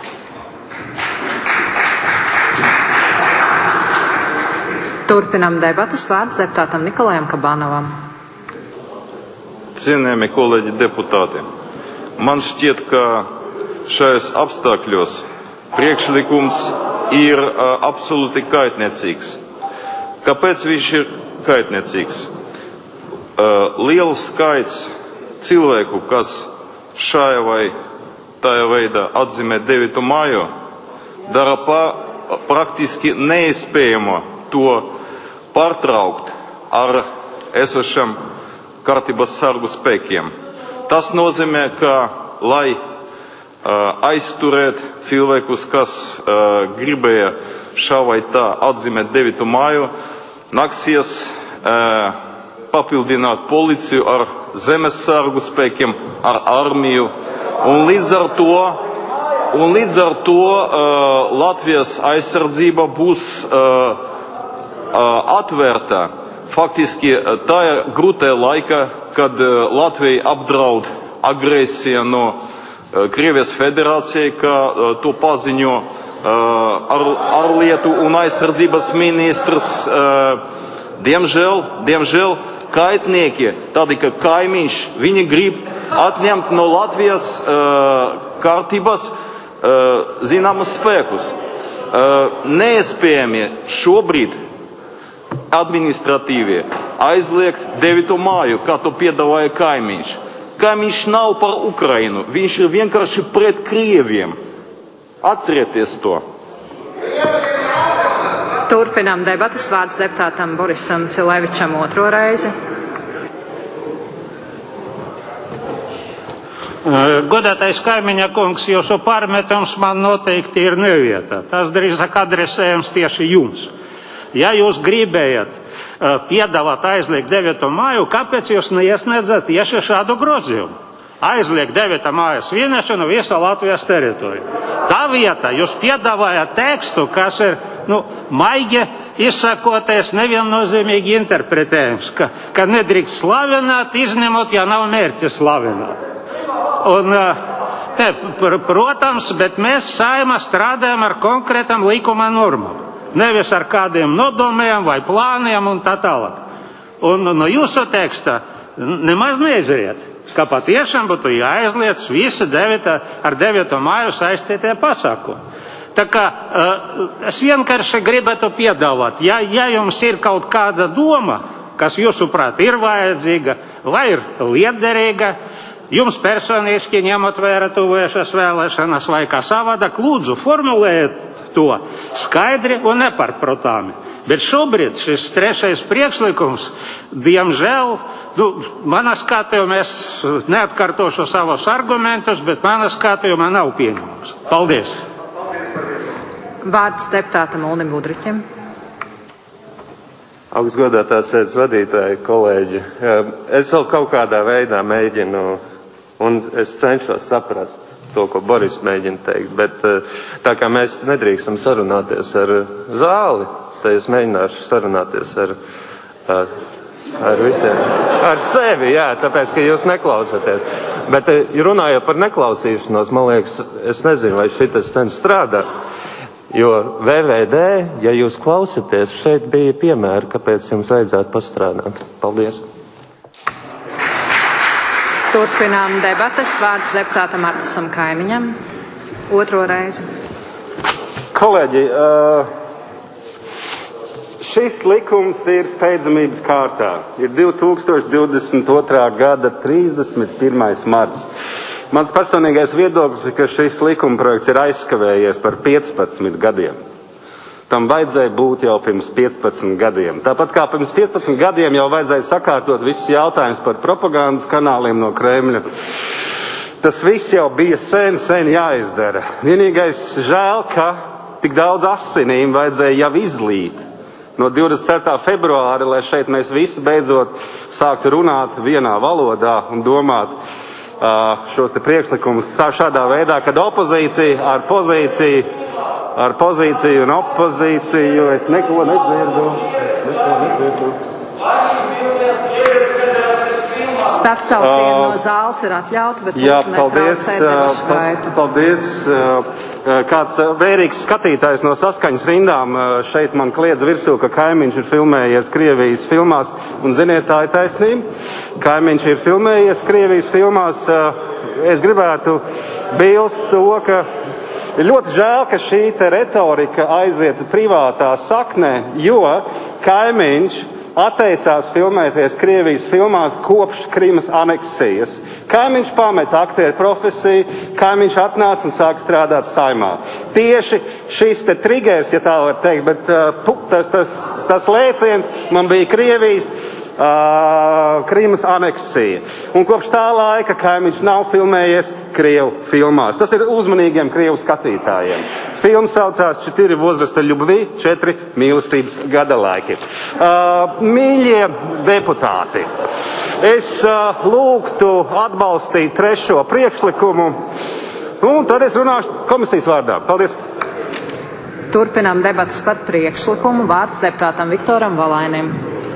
Turpinām debatas, vārds deputātam Nikolajam Kabanovam. Cienējamie kolēģi deputāti, man šķiet, ka šajos apstākļos priekšlikums ir uh, absolūti kaitniecīgs. Kāpēc viņš ir kaitniecīgs? Uh, liels skaits cilvēku, kas šajā vai tajā veidā atzīmē devīto māju, dara pa, praktiski neiespējamo to pārtraukt ar esošiem kārtības sargu spēkiem. Tas nozīmē, ka, lai uh, aizturēt cilvēkus, kas uh, gribēja šā vai tā atzīmēt devīto māju, nāksies uh, papildināt policiju ar zemes sargu spēkiem, ar armiju, un līdz ar to, un līdz ar to uh, Latvijas aizsardzība būs uh, uh, atvērta. Faktiski tajā grūtajā laikā, kad uh, Latvija apdraud agresija no uh, Krievijas federācija, ka uh, to paziņo uh, ar, ārlietu un aizsardzības ministrs, uh, diemžēl, diemžēl kaitnieki, tādi kā kaimiņš, viņi grib atņemt no Latvijas uh, kārtības uh, zināmus spēkus. Uh, neiespējami šobrīd administratīvi aizliegt devīto māju, kā to piedāvāja kaimiņš. Kaimiņš nav par Ukrainu, viņš ir vienkārši pret Krieviem. Atcerieties to. Turpinām debatas. Vārds deputātam Borisam Cilevičam otro reizi. Godātais kaimiņa kungs, jūsu pārmetums man noteikti ir nevietā. Tas drīzāk adresējams tieši jums. Ja jūs gribējat uh, piedāvāt aizliegt devīto māju, kāpēc jūs neiesniedzat tieši šādu grozījumu? Aizliegt devīto māju svinēšanu visā Latvijas teritorijā. Tā vietā jūs piedāvājat tekstu, kas ir, nu, maigi izsakoties, neviennozīmīgi interpretējums, ka, ka nedrīkst slavināt, izņemot, ja nav mērķis slavināt. Un, uh, ne, pr protams, bet mēs Saeimā strādājam ar konkrētam likuma normām. Nevis ar kādiem nodomiem vai plāniem un tā tālāk. Un no jūsu teksta nemaz neizriet, ka patiešām būtu jāaizliedz visi devītā, ar devīto māju saistītie pasākumi. Tā kā es vienkārši gribētu piedāvāt, ja, ja jums ir kaut kāda doma, kas jūsuprāt ir vajadzīga vai ir liederīga, jums personiski ņemot vērā tuvojušās vēlēšanas vai kā savādāk, lūdzu formulējiet to skaidri un nepārprotāmi. Bet šobrīd šis trešais priekšlikums, diemžēl, nu, manā skatījumā, es neatkārtošu savus argumentus, bet manā skatījumā nav pieņemams. Paldies! Vārds deputātam Uldim Budriķim. Augstgodātās sēdes vadītāji, kolēģi, es vēl kaut kādā veidā mēģinu, un es cenšos saprast to, ko Boris mēģina teikt, bet tā kā mēs nedrīkstam sarunāties ar zāli, tad es mēģināšu sarunāties ar, ar, ar visiem, ar sevi, jā, tāpēc, ka jūs neklausāties. Bet runājot par neklausīšanos, man liekas, es nezinu, vai šitas ten strādā, jo V V D, ja jūs klausāties, šeit bija piemēri, kāpēc jums vajadzētu pastrādāt. Paldies! Turpinām debatas. Vārds deputātam Artusam Kaimiņam. Otro reizi. Kolēģi, šis likums ir steidzamības kārtā. Ir divi tūkstoši divdesmit otrā gada trīsdesmit pirmais marts. Mans personīgais viedoklis ir, ka šis likuma projekts ir aizskavējies par piecpadsmit gadiem. Tam vajadzēja būt jau pirms piecpadsmit gadiem. Tāpat kā pirms piecpadsmit gadiem jau vajadzēja sakārtot visus jautājumus par propagandas kanāliem no Kremļa. Tas viss jau bija sen, sen jāizdara. Vienīgais žēl, ka tik daudz asinīm vajadzēja jau izlīt no divdesmit ceturtā februāra, lai šeit mēs visi beidzot sāktu runāt vienā valodā un domāt uh, šos te priekšlikumus šādā veidā, kad opozīcija ar pozīciju Ar pozīciju un opozīciju es neko nedzirdu. Es neko nedzirdu. Starpsaucieni no zāles ir atļauti, bet jā, lūdzu netraucēt debašu gaitu. Paldies. kāds vērīgs skatītājs no Saskaņas rindām šeit man kliedz virsū, ka kaimiņš ir filmējies Krievijas filmās, un ziniet, tā ir taisnība. Kaimiņš ir filmējies Krievijas filmās. Es gribētu bilst to, ka ir ļoti žēl, ka šī te retorika aiziet privātā saknē, jo kaimiņš atteicās filmēties Krievijas filmās kopš Krimas aneksijas. Kaimiņš pameta aktieru profesiju, kaimiņš atnāca un sāka strādāt Saeimā. Tieši šis te trigers, ja tā var teikt, bet uh, tas, tas, tas lēciens man bija Krievijas uh, Krimas aneksija. Un kopš tā laika kaimiņš nav filmējies Krievu filmās. Tas ir uzmanīgiem Krievu skatītājiem. Filma saucās Četiri возраста любви, četri mīlestības gadalaiki. Uh, mīļie deputāti, es uh, lūgtu atbalstīt trešo priekšlikumu, un tad es runāšu komisijas vārdā. Paldies! Turpinām debatas par priekšlikumu. Vārds deputātam Viktoram Valainim.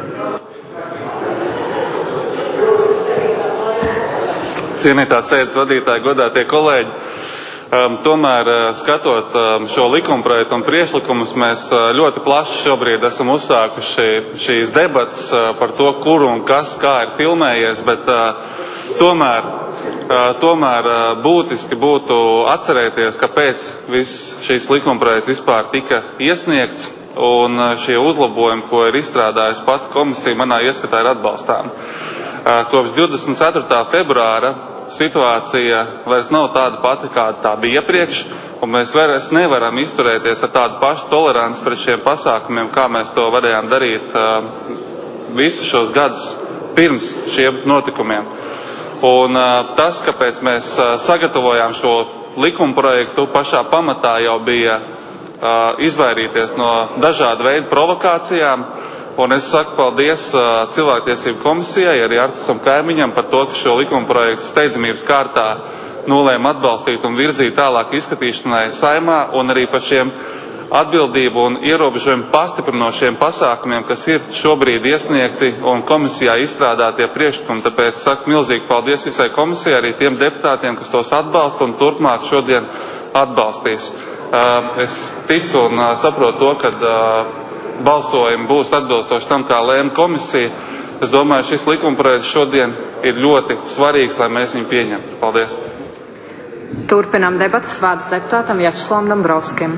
Cienītā sēdes vadītāji, godātie kolēģi, um, tomēr uh, skatot um, šo likumprojektu un priekšlikumus, mēs uh, ļoti plaši šobrīd esam uzsākuši šīs debatas uh, par to, kur un kas kā ir filmējies, bet uh, tomēr, uh, tomēr uh, būtiski būtu atcerēties, kāpēc viss šīs likumprojekts vispār tika iesniegts, un uh, šie uzlabojumi, ko ir izstrādājusi pati komisija, manā ieskatā ir atbalstām. Uh, kopš divdesmit ceturtā februāra situācija vairs nav tāda pati, kāda tā bija iepriekš, un mēs vairs nevaram izturēties ar tādu pašu toleranci pret šiem pasākumiem, kā mēs to varējām darīt uh, visus šos gadus pirms šiem notikumiem. Un uh, tas, kāpēc mēs uh, sagatavojām šo likumprojektu, pašā pamatā jau bija uh, izvairīties no dažāda veida provokācijām. Un es saku paldies uh, cilvēktiesību komisijai, arī Artisam Kaimiņam par to, ka šo likumprojektu steidzamības kārtā nolēma atbalstīt un virzīt tālāk izskatīšanai Saeimā, un arī par šiem atbildību un ierobežojumu pastiprinošiem pasākumiem, kas ir šobrīd iesniegti un komisijā izstrādātie priekšlikumi. Tāpēc saku milzīgi paldies visai komisijai, arī tiem deputātiem, kas tos atbalsta un turpmāk šodien atbalstīs. Uh, es ticu un uh, saprotu to, ka uh, balsojumi būs atbilstoši tam, kā lēma komisija. Es domāju, šis likumprojekts šodien ir ļoti svarīgs, lai mēs viņu pieņemtu. Paldies! Turpinām debatas. Vārds deputātam Vjačeslavam Dombrovskim.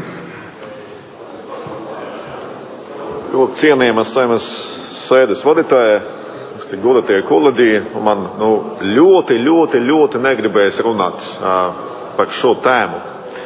Ļoti cienījamas Saeimas sēdes vadītāja, godātie kolēģi, man nu, ļoti, ļoti, ļoti negribējas runāt uh, par šo tēmu.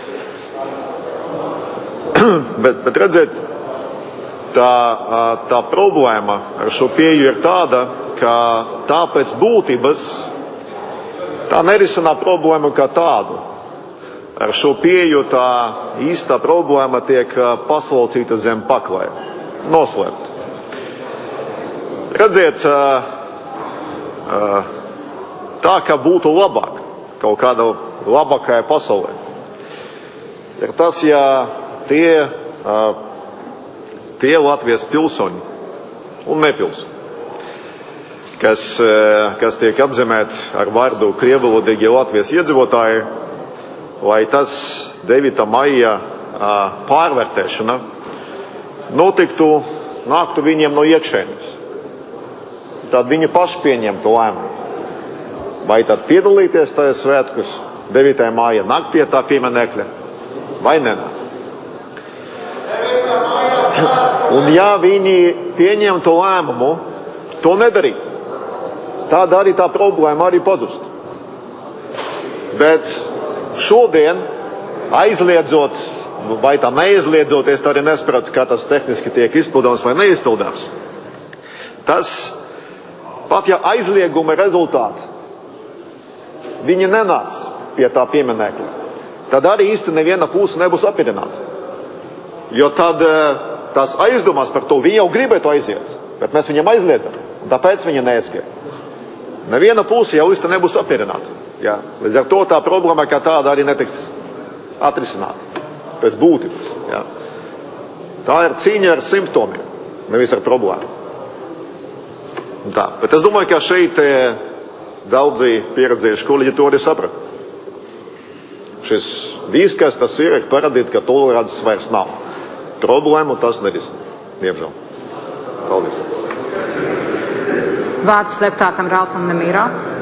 bet, bet redzēt, Tā, tā problēma ar šo pieeju ir tāda, ka tā pēc būtības tā nerisinā problēmu kā tādu. Ar šo pieeju tā īstā problēma tiek paslaucīta zem paklāja, noslēpta. Redziet, tā kā būtu labāk, kaut kāda labākajā pasaulē, ir tas, ja tie tie Latvijas pilsoņi un nepilsoņi, kas, kas tiek apzīmēti ar vārdu krievvalodīgi Latvijas iedzīvotāji, lai tas devītā maija pārvērtēšana notiktu, nāktu viņiem no iekšēnes. Tad viņi paši pieņemtu lēmumu. Vai tad piedalīties tajā svētkus devītajā maijā, nākt pie tā pieminekļa, vai nenāk. Un ja viņi pieņemtu lēmumu to nedarīt, tad arī tā problēma arī pazust. Bet šodien aizliedzot, vai tā neizliedzot, es arī nesapratu, kā tas tehniski tiek izpildāms vai neizpildāms. Tas, pat ja aizlieguma rezultāti, viņi nenāks pie tā pieminekļa, tad arī īsti neviena puse nebūs apmierināta. Jo tad tās aizdomās par to, viņi jau gribētu aiziet, bet mēs viņam aizliedzam, un tāpēc viņi neaiziet. Neviena puse jau īsti nebūs apmierināta. Jā. Līdz ar to tā problēma kā tāda arī netiks atrisināta pēc būtības. Jā. Tā ir cīņa ar simptomiem, nevis ar problēmu. Tā. Bet es domāju, ka šeit daudzi pieredzējuši kolēģi to arī saprata. šis vīskais, tas ir parādīt, ka tolerances vairs nav. Problēmu tas nerisina, diemžēl. Paldies. Vārds deputātam Ralfam Nemīrā.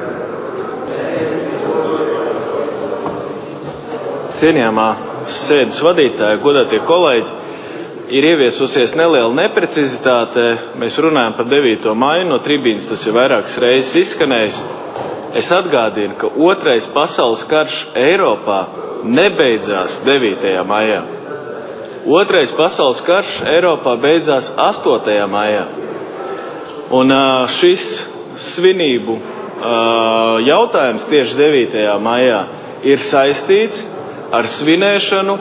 Cienījamā sēdes vadītāja, godātie kolēģi, ir ieviesusies neliela neprecizitāte. Mēs runājam par devīto maiju, no tribīnas tas ir vairākas reizes izskanējis. Es atgādinu, ka otrais pasaules karš Eiropā nebeidzās devītajā maijā. Otrais pasaules karš Eiropā beidzās astotajā maijā. Un šis svinību jautājums tieši devītajā maijā ir saistīts ar svinēšanu.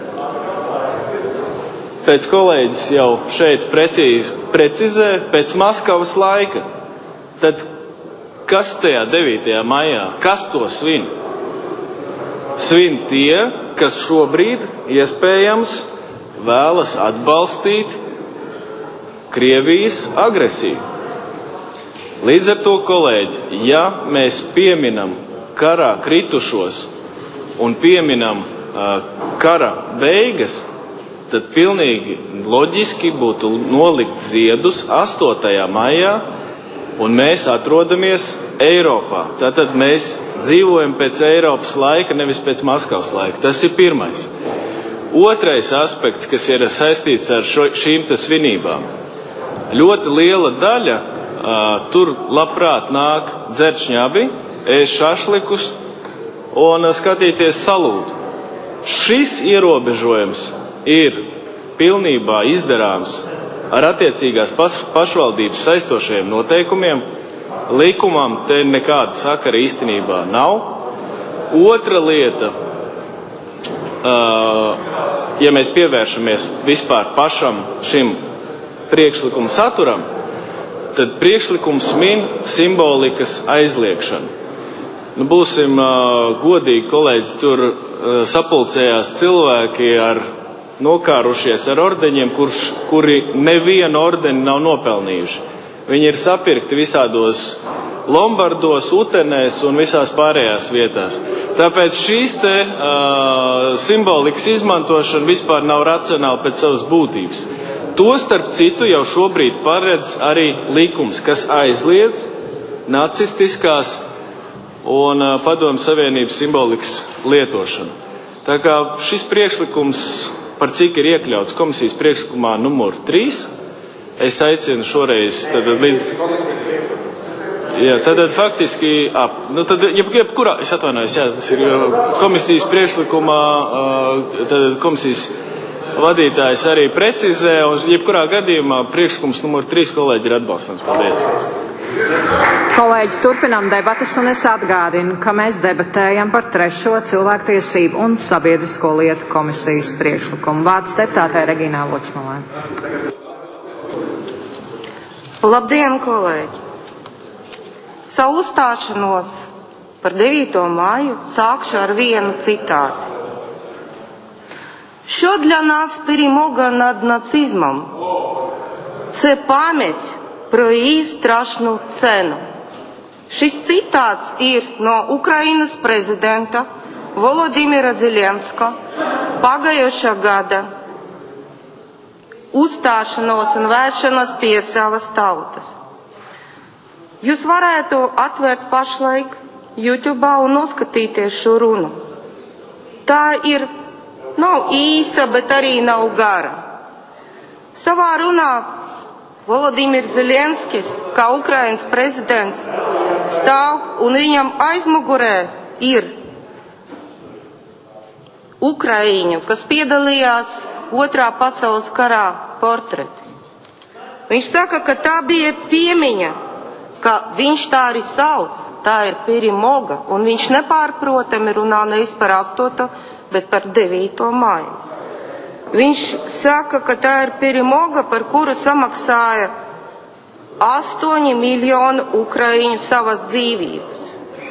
Pēc kolēģis jau šeit precīzi precizē, pēc Maskavas laika. Tad kas tajā devītajā maijā, kas to svin? Svin tie, kas šobrīd iespējams vēlas atbalstīt Krievijas agresiju. Līdz ar to, kolēģi, ja mēs pieminam karā kritušos un pieminam uh, kara beigas, tad pilnīgi loģiski būtu nolikt ziedus astotajā maijā, un mēs atrodamies Eiropā. Tātad mēs dzīvojam pēc Eiropas laika, nevis pēc Maskavas laika. Tas ir pirmais. Otrais aspekts, kas ir saistīts ar šo, šīm te svinībām. Ļoti liela daļa uh, tur labprāt nāk dzert šņabi, ēst šašlikus un uh, skatīties salūtu. Šis ierobežojums ir pilnībā izdarāms ar attiecīgās pašvaldības saistošajiem noteikumiem. Likumam te nekāda sakara īstenībā nav. Otra lieta, ja mēs pievēršamies vispār pašam šim priekšlikuma saturam, tad priekšlikums min simbolikas aizliekšanu. Nu, būsim godīgi, kolēģi, tur sapulcējās cilvēki ar nokārušies ar ordeņiem, kurš, kuri nevienu ordeni nav nopelnījuši. Viņi ir sapirkti visādos Lombardos, Utenēs un visās pārējās vietās. Tāpēc šīs te uh, simbolikas izmantošana vispār nav racionāla pēc savas būtības. To starp citu jau šobrīd paredz arī likums, kas aizliedz nacistiskās un uh, Padomju Savienības simbolikas lietošanu. Tā kā šis priekšlikums, par cik ir iekļauts komisijas priekšlikumā numur trīs, es aicinu šoreiz tad līdz... Jā, tad faktiski ap... Nu, tad jeb, jebkurā, es atvainojos, jā, tas ir komisijas priekšlikumā, tad komisijas vadītājs arī precizē, un jebkurā gadījumā priekšlikums numur trīs kolēģi ir atbalstams. Paldies. Kolēģi, turpinām debatas, un es atgādinu, ka mēs debatējam par trešo cilvēktiesību un sabiedrisko lietu komisijas priekšlikumu. Vārds deputātei Regīnai Ločmalai. Labdien, kolēģi! Savu uzstāšanos par devīto māju sākšu ar vienu citātu. Що для нас перемога над нацизмом? Це пам'ять про її страшну ціну. Šis citāts ir no Ukrainas prezidenta Volodimira Zelenska pagājušā gada uzstāšanos un vēršanos pie savas tautas. Jūs varētu atvērt pašlaik YouTube'ā un noskatīties šo runu. Tā ir nav īsa, bet arī nav gara. Savā runā Volodimirs Zelenskis, kā Ukrainas prezidents, stāv un viņam aizmugurē ir Ukraiņu, kas piedalījās Otrā pasaules karā portreti. Viņš saka, ka tā bija piemiņa, ka viņš tā arī sauc, tā ir перемога, un viņš nepārprotami runā nevis par astoto, bet par devīto māju. Viņš saka, ka tā ir перемога, par kuru samaksāja astoņi miljoni ukraiņu savas dzīvības.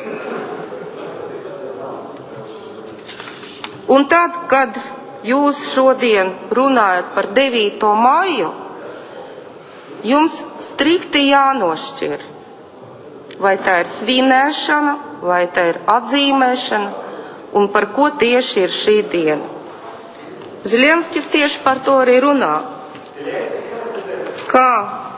Un tad, kad jūs šodien runājat par devīto māju, jums strikti jānošķir, vai tā ir svinēšana, vai tā ir atzīmēšana, un par ko tieši ir šī diena. Zelenskis tieši par to arī runā. Kā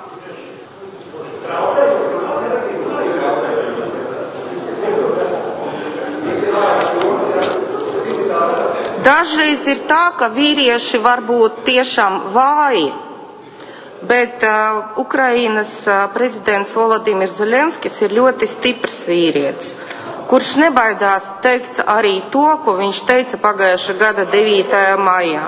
dažreiz ir tā, ka vīrieši var būt tiešām vāji, bet uh, Ukrainas uh, prezidents Volodimirs Zelenskis ir ļoti stiprs vīrietis, kurš nebaidās teikt arī to, ko viņš teica pagājušā gada devītajā maijā.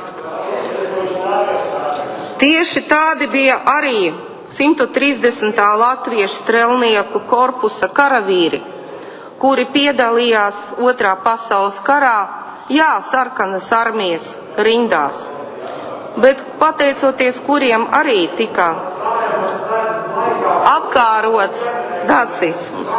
Tieši tādi bija arī simt trīsdesmitā latviešu strelnieku korpusa karavīri, kuri piedalījās Otrā pasaules karā, jā, sarkanas armijas rindās, bet pateicoties kuriem arī tika apkārots nacisms.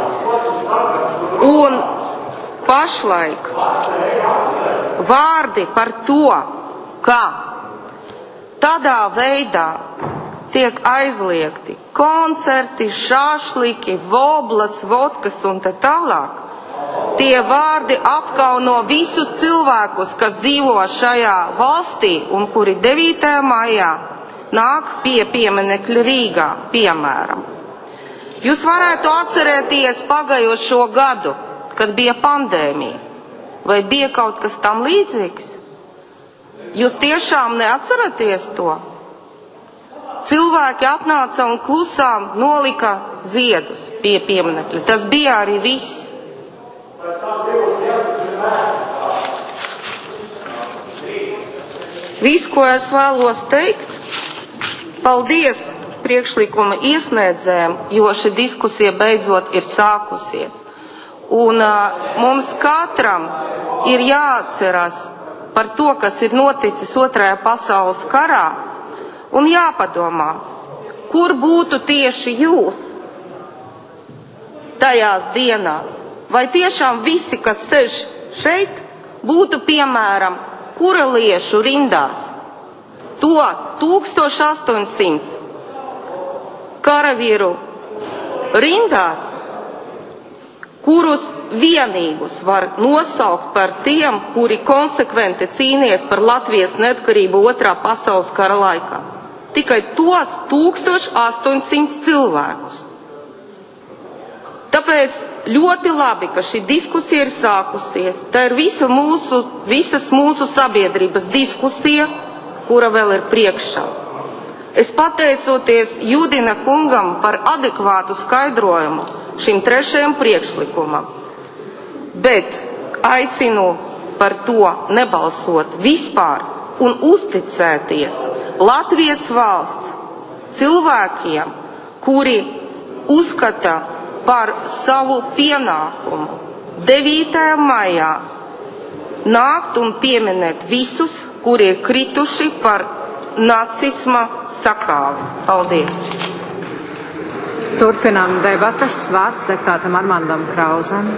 Un pašlaik vārdi par to, ka tādā veidā tiek aizliegti koncerti, šašliki, voblas, vodkas un tā tālāk, tie vārdi apkauno visus cilvēkus, kas dzīvo šajā valstī un kuri devītajā maijā nāk pie pieminekļa Rīgā, piemēram. Jūs varētu atcerēties pagājušo gadu, kad bija pandēmija. Vai bija kaut kas tam līdzīgs? Jūs tiešām neatceraties to? Cilvēki atnāca un klusām nolika ziedus pie pieminekļa. Tas bija arī viss. Viss, ko es vēlos teikt, paldies priekšlikuma iesniedzējiem, jo šī diskusija beidzot ir sākusies. Un uh, mums katram ir jāatceras par to, kas ir noticis Otrajā pasaules karā, un jāpadomā, kur būtu tieši jūs tajās dienās. Vai tiešām visi, kas sēž šeit, būtu, piemēram, kureliešu rindās? To tūkstoš astoņsimt karavīru rindās, kurus vienīgus var nosaukt par tiem, kuri konsekventi cīnījās par Latvijas neatkarību Otrā pasaules kara laikā. Tikai tos tūkstoš astoņsimt cilvēkus. Tāpēc ļoti labi, ka šī diskusija ir sākusies. Tā ir visa mūsu, visas mūsu sabiedrības diskusija, kura vēl ir priekšā. Es pateicoties Judina kungam par adekvātu skaidrojumu šim trešajam priekšlikumam, bet aicinu par to nebalsot vispār un uzticēties Latvijas valsts cilvēkiem, kuri uzskata par savu pienākumu devītajā maijā nākt un pieminēt visus, kuri ir krituši par nacisma sakāvi. Paldies! Turpinām debatas. Vārds deputātam Armandam Krauzam.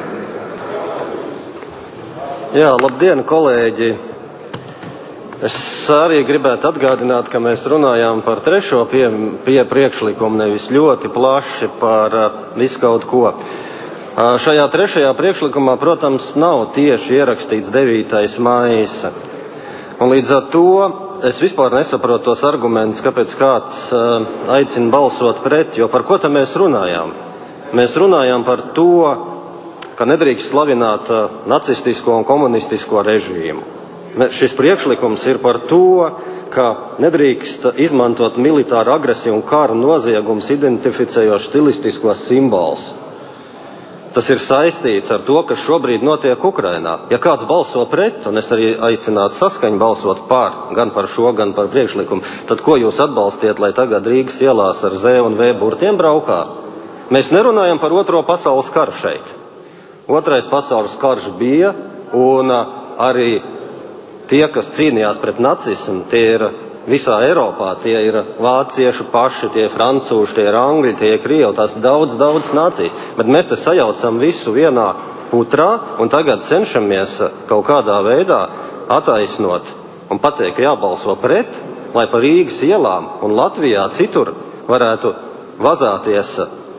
Jā, labdien, kolēģi! Es arī gribētu atgādināt, ka mēs runājām par trešo pie, pie priekšlikumu, nevis ļoti plaši par uh, visu kaut ko. Uh, šajā trešajā priekšlikumā, protams, nav tieši ierakstīts devītais maijs. Un līdz ar to es vispār nesaprotu tos argumentus, kāpēc kāds uh, aicina balsot pret, jo par ko te mēs runājām? Mēs runājām par to, ka nedrīkst slavināt uh, nacistisko un komunistisko režīmu. Šis priekšlikums ir par to, ka nedrīkst izmantot militāru agresiju un kara noziegumus identificējošs stilistiskos simbols. Tas ir saistīts ar to, kas šobrīd notiek Ukrainā. Ja kāds balso pret, un es arī aicinātu Saskaņu balsot par, gan par šo, gan par priekšlikumu, tad ko jūs atbalstiet, lai tagad Rīgas ielās ar Z un V burtiem braukā? Mēs nerunājam par Otro pasaules karu šeit. Otrais pasaules karš bija, un arī tie, kas cīnījās pret nacismu, tie ir visā Eiropā, tie ir vācieši paši, tie ir francūži, tie ir angļi, tie ir krievi, tās daudz, daudz nācijas. Bet mēs te sajaucam visu vienā putrā un tagad cenšamies kaut kādā veidā attaisnot un pateikt, ka jābalso pret, lai pa Rīgas ielām un Latvijā citur varētu vazāties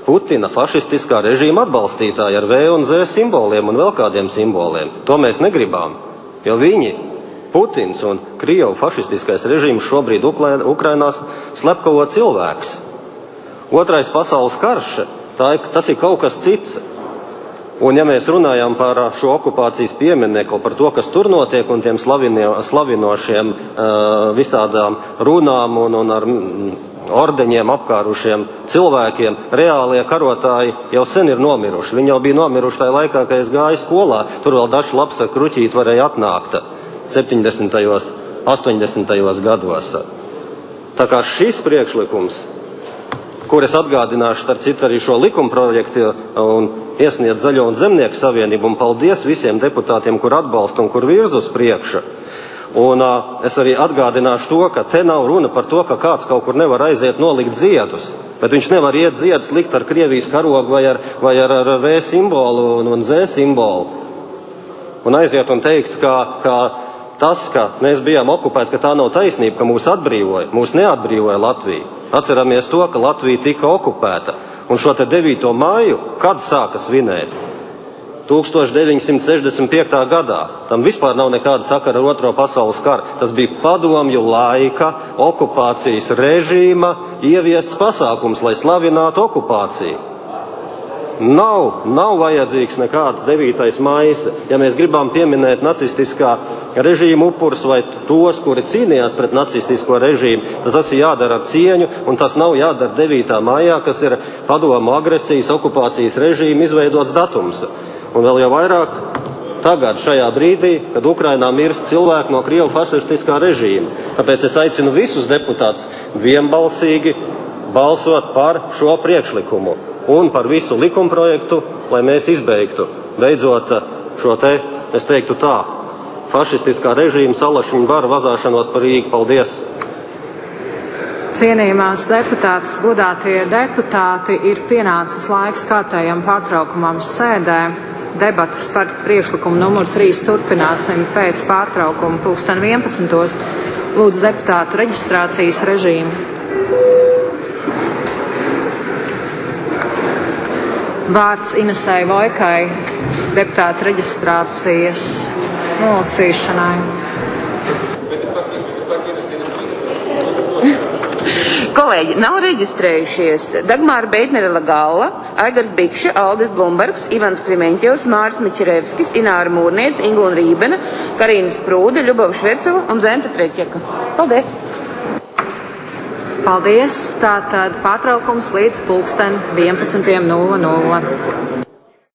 Putina fašistiskā režīma atbalstītāji ar V un Z simboliem un vēl kādiem simboliem. To mēs negribām, jo viņi, Putins un Krievu fašistiskais režīms šobrīd Ukrainā slepkavo cilvēks. Otrais pasaules karš, tā, tas ir kaut kas cits. Un ja mēs runājam par šo okupācijas pieminekli, par to, kas tur notiek, un tiem slavinošiem uh, visādām runām un, un ar ordeņiem apkārušiem cilvēkiem, reālie karotāji jau sen ir nomiruši. Viņi jau bija nomiruši tajā laikā, kad es gāju skolā. Tur vēl dažs labs ar kruķīti varēja atnākt septiņdesmitajos, astoņdesmitajos gados. Tā kā šis priekšlikums, kur es atgādināšu, starp citu, arī šo likumprojektu un iesniedz Zaļo un Zemnieku savienību, un paldies visiem deputātiem, kur atbalsta un kur virz uz priekšu. Un uh, es arī atgādināšu to, ka te nav runa par to, ka kāds kaut kur nevar aiziet nolikt ziedus, bet viņš nevar iet ziedus likt ar Krievijas karogu vai ar, vai ar, ar V simbolu un, un Z simbolu. Un aiziet un teikt, ka, ka tas, ka mēs bijām okupēti, ka tā nav taisnība, ka mūs atbrīvoja, mūs neatbrīvoja Latvija. Atceramies to, ka Latvija tika okupēta. Un šo te devīto māju, kad sāka svinēt? tūkstoš deviņi simti sešdesmit piektā gadā. Tam vispār nav nekāda sakara ar Otro pasaules karu. Tas bija padomju laika okupācijas režīma ieviests pasākums, lai slavinātu okupāciju. Nav, nav vajadzīgs nekāds devītais mājas, ja mēs gribam pieminēt nacistiskā režīma upurus vai tos, kuri cīnījās pret nacistisko režīmu, tad tas ir jādara ar cieņu, un tas nav jādara devītā mājā, kas ir padomu agresijas, okupācijas režīma izveidots datums. Un vēl jau vairāk tagad, šajā brīdī, kad Ukrainā mirst cilvēki no Krievu fašistiskā režīma. Tāpēc es aicinu visus deputātus vienbalsīgi balsot par šo priekšlikumu un par visu likumprojektu, lai mēs izbeigtu beidzot šo te, es teiktu tā, fašistiskā režīma salašņu varu vazāšanos par Rīgu. Paldies! Cienījamās deputātas, godātie deputāti, ir pienācis laiks kārtējam pārtraukumam sēdē. Debatas par priekšlikumu numur trīs turpināsim pēc pārtraukuma pulksten vienpadsmitos. Lūdzu deputātu reģistrācijas režīmu. Vārds Inesai Vojkai, deputāta reģistrācijas nolasīšanai. Kolēģi, nav reģistrējušies Dagmāra Beitnere-Lagalla, Aigars Bikša, Aldis Blumbergs, Ivans Klimeņķevs, Māris Mičerevskis, Ināra Mūrniec, Ingūna Rībena, Karīna Sprūde, Ļubova Švecova un Zenta Treķeka. Paldies! Paldies! Tātad pārtraukums līdz pulksten vienpadsmitos.